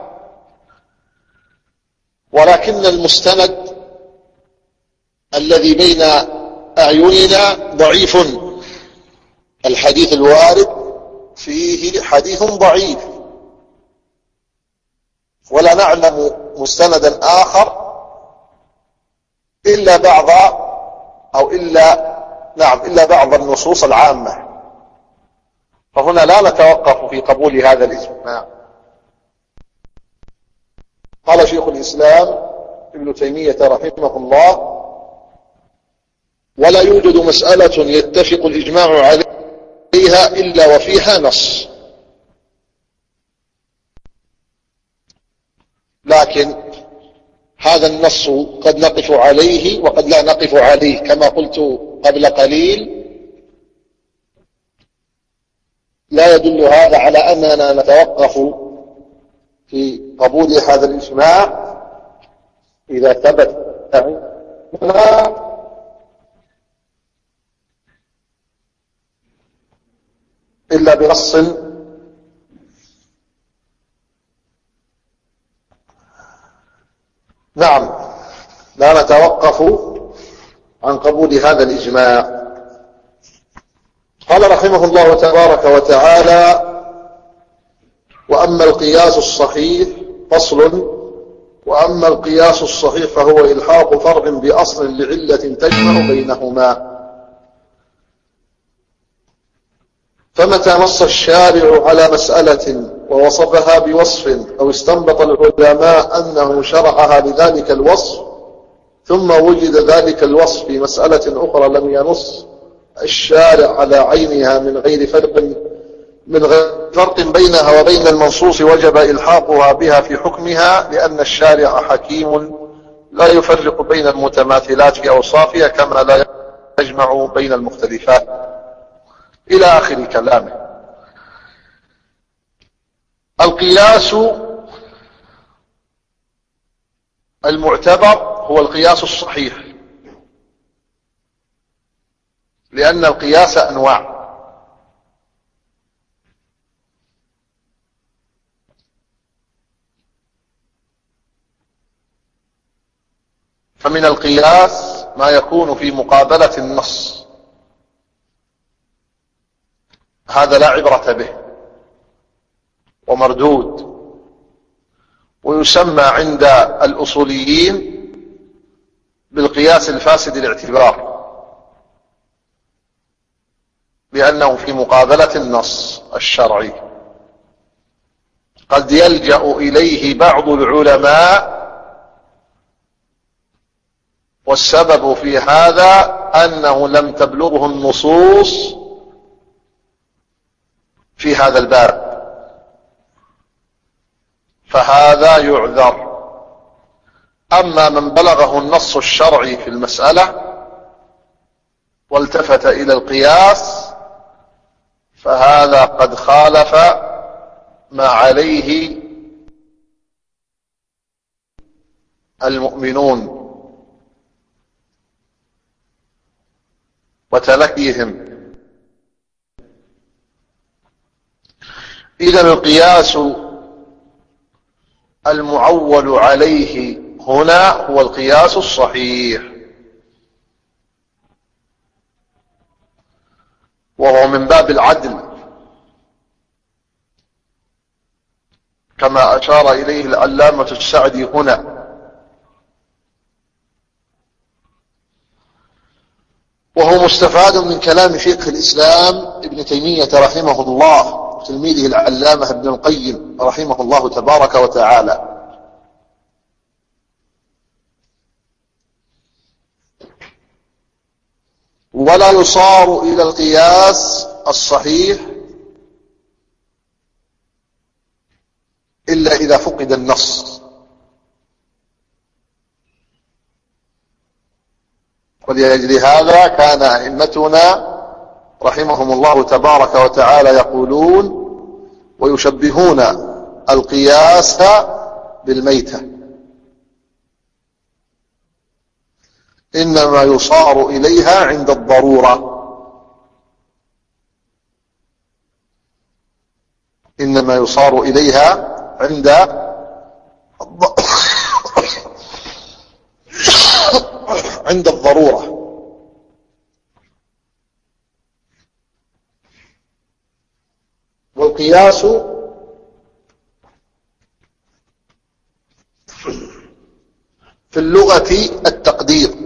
ولكن المستند الذي بين أعيننا ضعيف، الحديث الوارد فيه حديث ضعيف، ولا نعلم مستندا آخر إلا بعض أو إلا نعم إلا بعض النصوص العامة، فهنا لا نتوقف في قبول هذا الإجماع. قال شيخ الإسلام ابن تيمية رحمه الله: ولا يوجد مسألة يتفق الإجماع عليها إلا وفيها نص، لكن هذا النص قد نقف عليه وقد لا نقف عليه، كما قلت قبل قليل لا يدل هذا على أننا نتوقف في قبول هذا الإجماع إذا ثبت عندنا إلا بنص نعم لا نتوقف عن قبول هذا الإجماع. قال رحمه الله تبارك وتعالى: وأما القياس الصحيح فصل: وأما القياس الصحيح فهو إلحاق فرع بأصل لعلة تجمع بينهما، فمتى نص الشارع على مسألة ووصفها بوصف أو استنبط العلماء أنه شرعها لذلك الوصف، ثم وجد ذلك الوصف في مسألة أخرى لم ينص الشارع على عينها من غير فرق من غير فرق بينها وبين المنصوص، وجب إلحاقها بها في حكمها، لأن الشارع حكيم لا يفرق بين المتماثلات في أوصافها كما لا يجمع بين المختلفات، إلى آخر كلامه. القياس المعتبر هو القياس الصحيح، لأن القياس أنواع، فمن القياس ما يكون في مقابلة النص، هذا لا عبرة به ومردود، ويسمى عند الأصوليين بالقياس الفاسد الاعتبار، لأنه في مقابلة النص الشرعي. قد يلجأ إليه بعض العلماء، والسبب في هذا أنه لم تبلغه النصوص في هذا الباب، فهذا يعذر. أما من بلغه النص الشرعي في المسألة والتفت إلى القياس فهذا قد خالف ما عليه المؤمنون وتلقيهم. إذن القياس المعول عليه هنا هو القياس الصحيح، وهو من باب العدل كما أشار إليه العلامة السعدي هنا. وهو مستفاد من كلام شيخ الإسلام ابن تيمية رحمه الله وتلميذه العلامة ابن القيم رحمه الله تبارك وتعالى. ولا يصار إلى القياس الصحيح إلا إذا فقد النص، ولأجل هذا كان أئمتنا رحمهم الله تبارك وتعالى يقولون ويشبهون القياس بالميتة، إنما يصار إليها عند الضرورة، إنما يصار إليها عند عند الضرورة. والقياس في اللغة التقدير،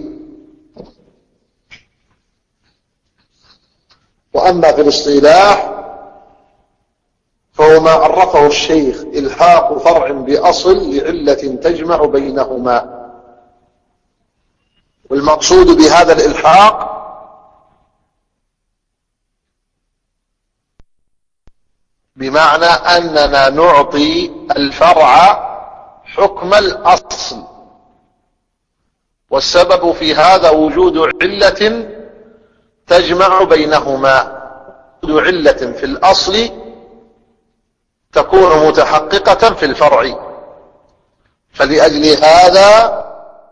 وأما في الاصطلاح فهو ما عرفه الشيخ إلحاق فرع بأصل لعلة تجمع بينهما. والمقصود بهذا الإلحاق بمعنى أننا نعطي الفرع حكم الأصل، والسبب في هذا وجود علة تجمع بينهما. وجود علة في الأصل تكون متحققة في الفرع، فلأجل هذا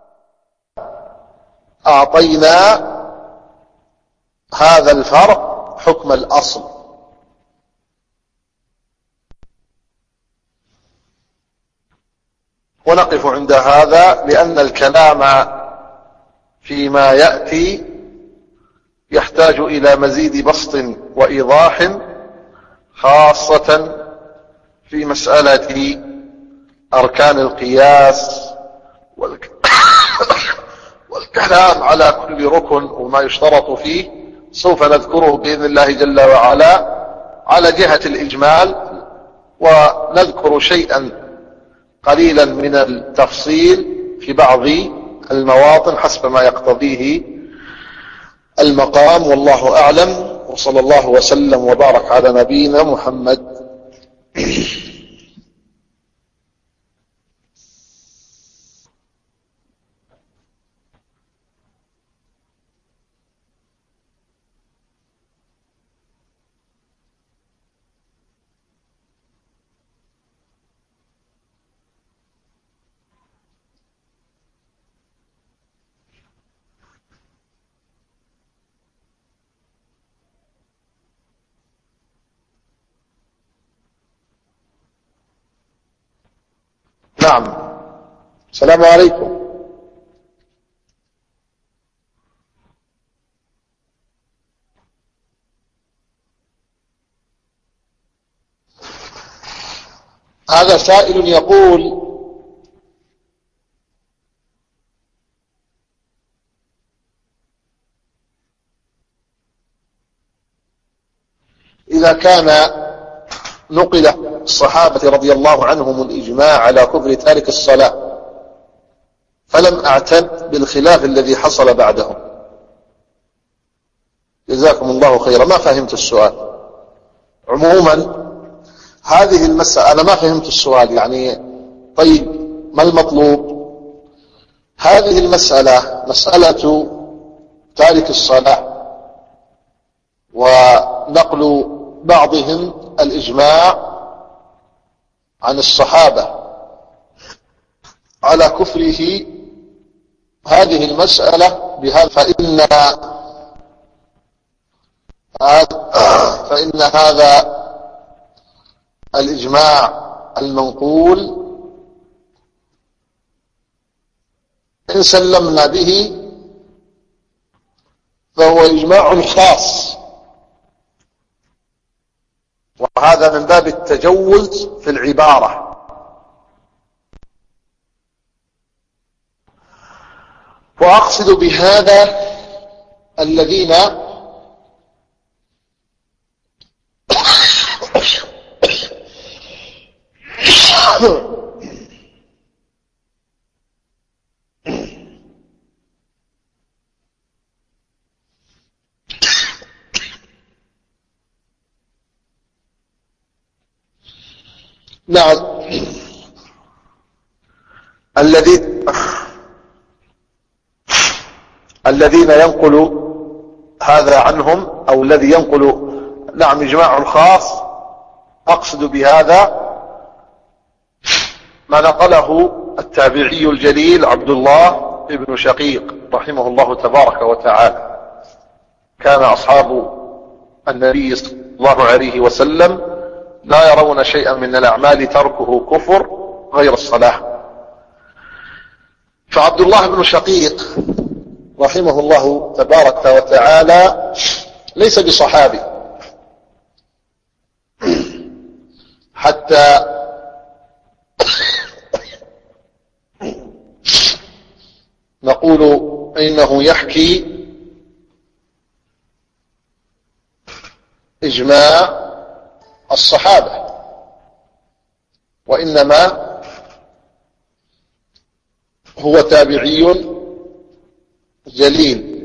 أعطينا هذا الفرع حكم الأصل. ونقف عند هذا لأن الكلام فيما يأتي يحتاج إلى مزيد بسط وإيضاح، خاصة في مسألة أركان القياس والكلام على كل ركن وما يشترط فيه. سوف نذكره بإذن الله جل وعلا على جهة الإجمال، ونذكر شيئا قليلا من التفصيل في بعض المواطن حسب ما يقتضيه المقام، والله أعلم. وصلى الله وسلم وبارك على نبينا محمد. نعم، السلام عليكم. هذا سائل يقول: إذا كان نقل الصحابة رضي الله عنهم الإجماع على كفر تارك الصلاة، فلم أعتد بالخلاف الذي حصل بعدهم. جزاكم الله خيرا. ما فهمت السؤال. عموما هذه المسألة أنا ما فهمت السؤال، يعني طيب ما المطلوب؟ هذه المسألة مسألة تارك الصلاة ونقل بعضهم الإجماع عن الصحابة على كفره هذه المسألة بهذا، فإن فإن هذا الإجماع المنقول إن سلمنا به فهو إجماع خاص، وهذا من باب التجوز في العبارة. وأقصد بهذا الذين نعم الذي الذين ينقل هذا عنهم، أو الذي ينقل نعم إجماع خاص، أقصد بهذا ما نقله التابعي الجليل عبد الله بن شقيق رحمه الله تبارك وتعالى. كان أصحاب النبي صلى الله عليه وسلم لا يرون شيئا من الأعمال تركه كفر غير الصلاة. فعبد الله بن شقيق رحمه الله تبارك وتعالى ليس بصحابي حتى نقول إنه يحكي إجماع الصحابة، وإنما هو تابعي جليل.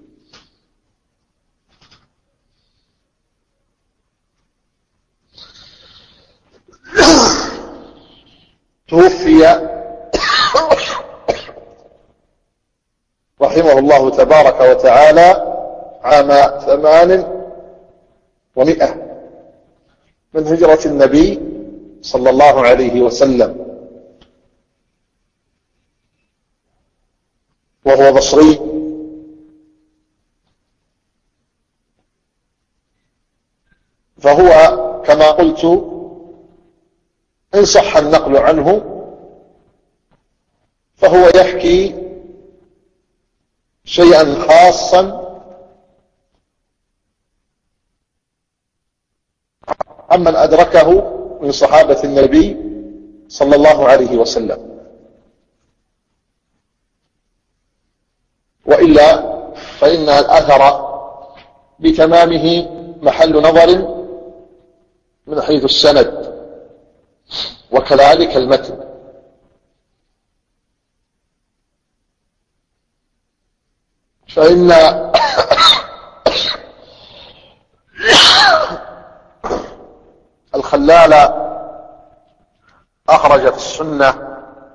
توفي رحمه الله تبارك وتعالى عام ثمان ومئة من هجرة النبي صلى الله عليه وسلم، وهو بصري. فهو كما قلت إن صح النقل عنه فهو يحكي شيئا خاصا عمن أدركه من صحابة النبي صلى الله عليه وسلم، وإلا فإن الأثر بتمامه محل نظر من حيث السند وكذلك المتن. فإن الخلال أخرج في السنة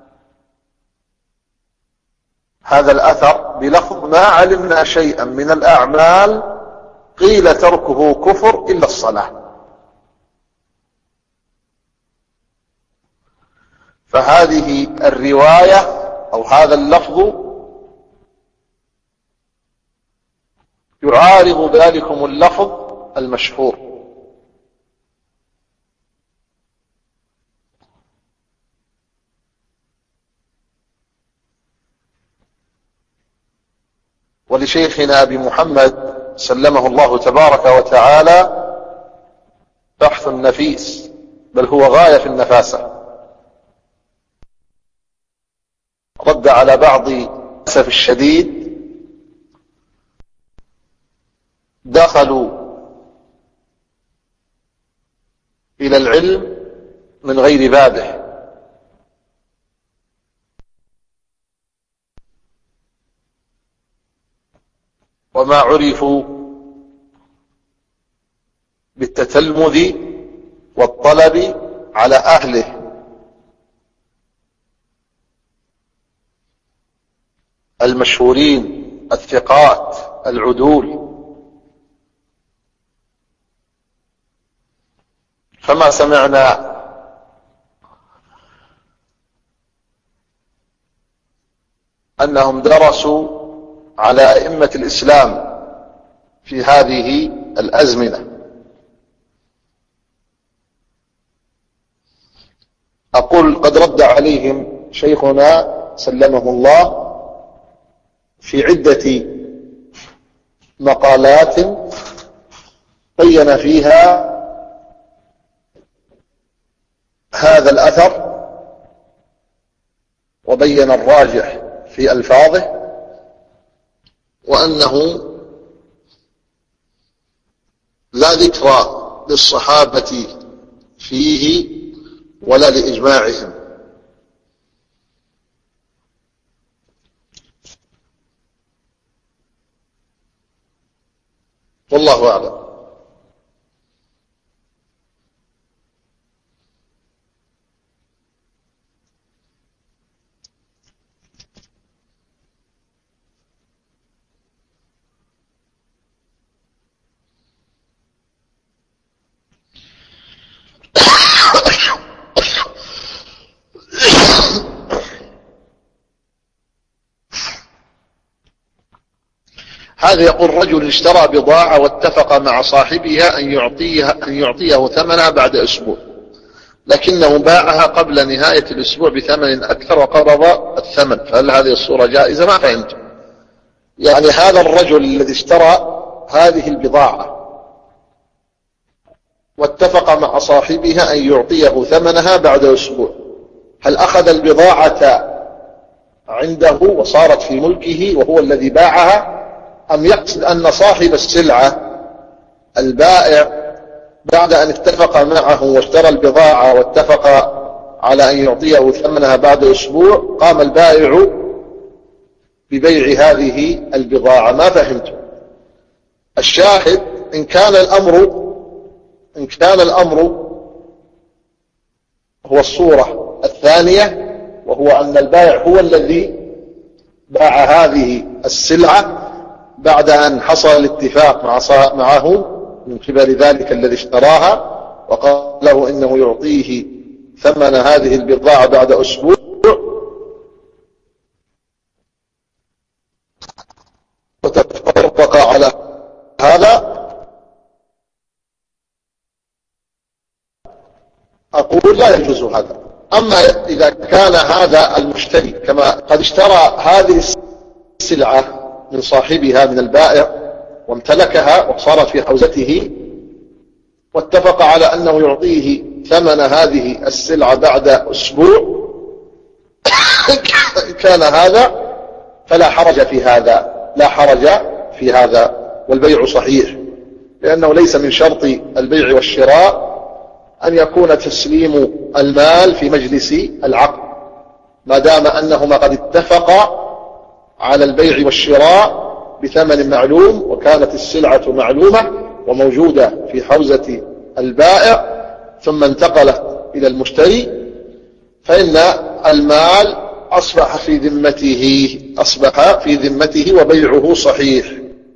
هذا الأثر بلفظ ما علمنا شيئا من الأعمال قيل تركه كفر إلا الصلاة. فهذه الرواية أو هذا اللفظ يعارض ذلكم اللفظ المشهور. ولشيخنا أبي محمد سلمه الله تبارك وتعالى بحث نفيس، بل هو غاية في النفاسة. رد على بعض للأسف الشديد دخلوا إلى العلم من غير بابه، وما عرفوا بالتتلمذ والطلب على أهله، المشهورين الثقات العدول. فما سمعنا أنهم درسوا على أئمة الإسلام في هذه الأزمنة. أقول قد رد عليهم شيخنا سلمه الله في عدة مقالات بين فيها هذا الأثر وبين الراجح في ألفاظه، وأنه لا ذكر للصحابة فيه ولا لإجماعهم. والله أعلم. هذا يقول رجل اشترى بضاعة واتفق مع صاحبها أن يعطيها أن يعطيه ثمنها بعد أسبوع، لكنه باعها قبل نهاية الأسبوع بثمن أكثر وقرض الثمن، فهل هذه الصورة جائزة؟ ما فهمت. يعني هذا الرجل الذي اشترى هذه البضاعة واتفق مع صاحبها أن يعطيه ثمنها بعد أسبوع، هل أخذ البضاعة عنده وصارت في ملكه وهو الذي باعها، أم يقصد أن صاحب السلعة البائع بعد أن اتفق معه واشترى البضاعة واتفق على أن يعطيه ثمنها بعد أسبوع قام البائع ببيع هذه البضاعة؟ ما فهمت. الشاهد إن كان الأمر إن كان الأمر هو الصورة الثانية، وهو أن البائع هو الذي باع هذه السلعة بعد أن حصل الاتفاق مع معه من قبل ذلك الذي اشتراها وقال له إنه يعطيه ثمن هذه البضاعة بعد أسبوع، وتفرق على هذا، أقول لا يجوز هذا. أما إذا كان هذا المشتري كما قد اشترى هذه السلعة من صاحبها من البائع وامتلكها وصارت في حوزته واتفق على أنه يعطيه ثمن هذه السلعة بعد أسبوع، كان هذا فلا حرج في هذا، لا حرج في هذا، والبيع صحيح، لأنه ليس من شرط البيع والشراء أن يكون تسليم المال في مجلس العقد، ما دام أنهما قد اتفقا على البيع والشراء بثمن معلوم وكانت السلعة معلومة وموجودة في حوزة البائع ثم انتقلت إلى المشتري، فإن المال أصبح في ذمته أصبح في ذمته وبيعه صحيح.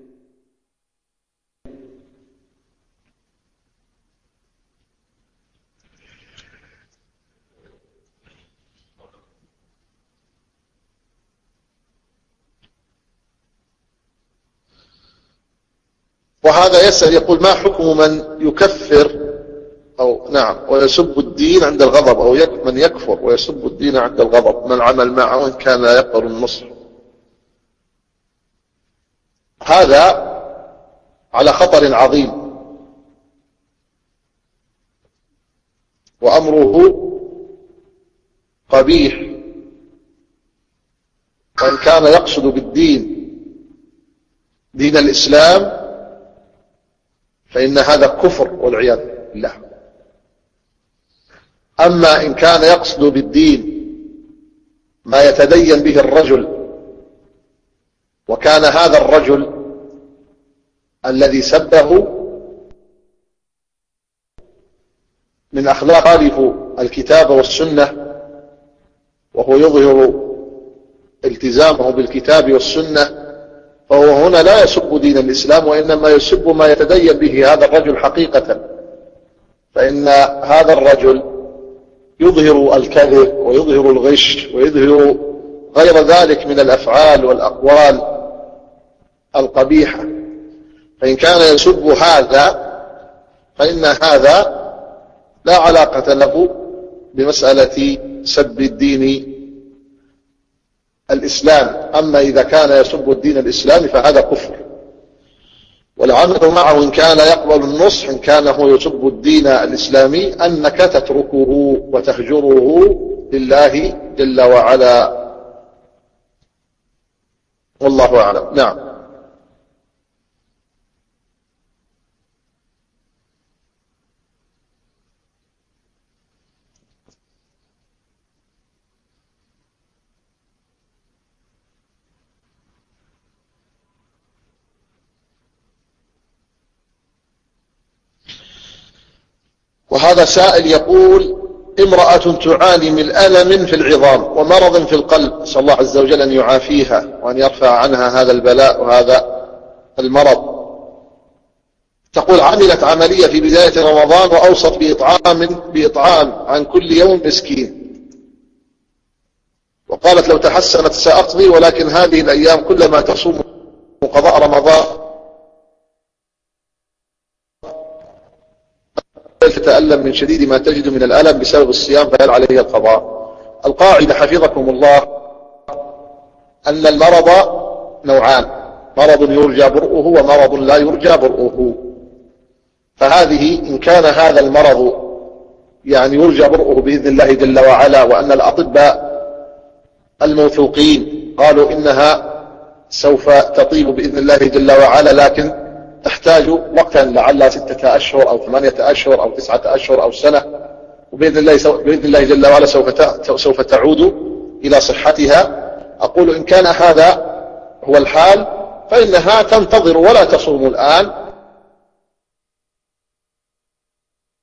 وهذا يسأل يقول ما حكم من يكفر أو نعم ويسب الدين عند الغضب، أو يك من يكفر ويسب الدين عند الغضب، ما العمل معه إن كان لا يقبل النصح؟ هذا على خطر عظيم، وأمره قبيح، وإن كان يقصد بالدين دين الإسلام فإن هذا كفر والعياذ بالله. أما إن كان يقصد بالدين ما يتدين به الرجل، وكان هذا الرجل الذي سبه من أخلاق خالف الكتاب والسنة، وهو يظهر التزامه بالكتاب والسنة، فهو هنا لا يسب دين الإسلام، وإنما يسب ما يتدين به هذا الرجل حقيقة، فإن هذا الرجل يظهر الكذب ويظهر الغش ويظهر غير ذلك من الأفعال والأقوال القبيحة، فإن كان يسب هذا فإن هذا لا علاقة له بمسألة سب الدين الإسلام. أما إذا كان يسب الدين الإسلامي فهذا كفر، والعمل معه إن كان يقبل النصح إن كان هو يسب الدين الإسلامي أنك تتركه وتهجره لله جل وعلا، والله أعلم. نعم. وهذا سائل يقول: امرأة تعاني من ألم في العظام ومرض في القلب، أسأل الله عز وجل أن يعافيها وأن يرفع عنها هذا البلاء وهذا المرض. تقول: عملت عملية في بداية رمضان وأوصت بإطعام, بإطعام عن كل يوم مسكين، وقالت لو تحسنت سأقضي، ولكن هذه الأيام كلما تصوم قضاء رمضان تتألم من شديد ما تجد من الألم بسبب الصيام، فهل عليه القضاء؟ القاعدة حفظكم الله أن المرض نوعان: مرض يرجى برؤه ومرض لا يرجى برؤه. فهذه إن كان هذا المرض يعني يرجى برؤه بإذن الله جل وعلا، وأن الأطباء الموثوقين قالوا إنها سوف تطيب بإذن الله جل وعلا، لكن تحتاج وقتا لعل ستة أشهر أو ثمانية أشهر أو تسعة أشهر أو سنة، وبإذن الله, بإذن الله جل وعلا سوف, سوف تعود إلى صحتها. أقول إن كان هذا هو الحال فإنها تنتظر ولا تصوم الآن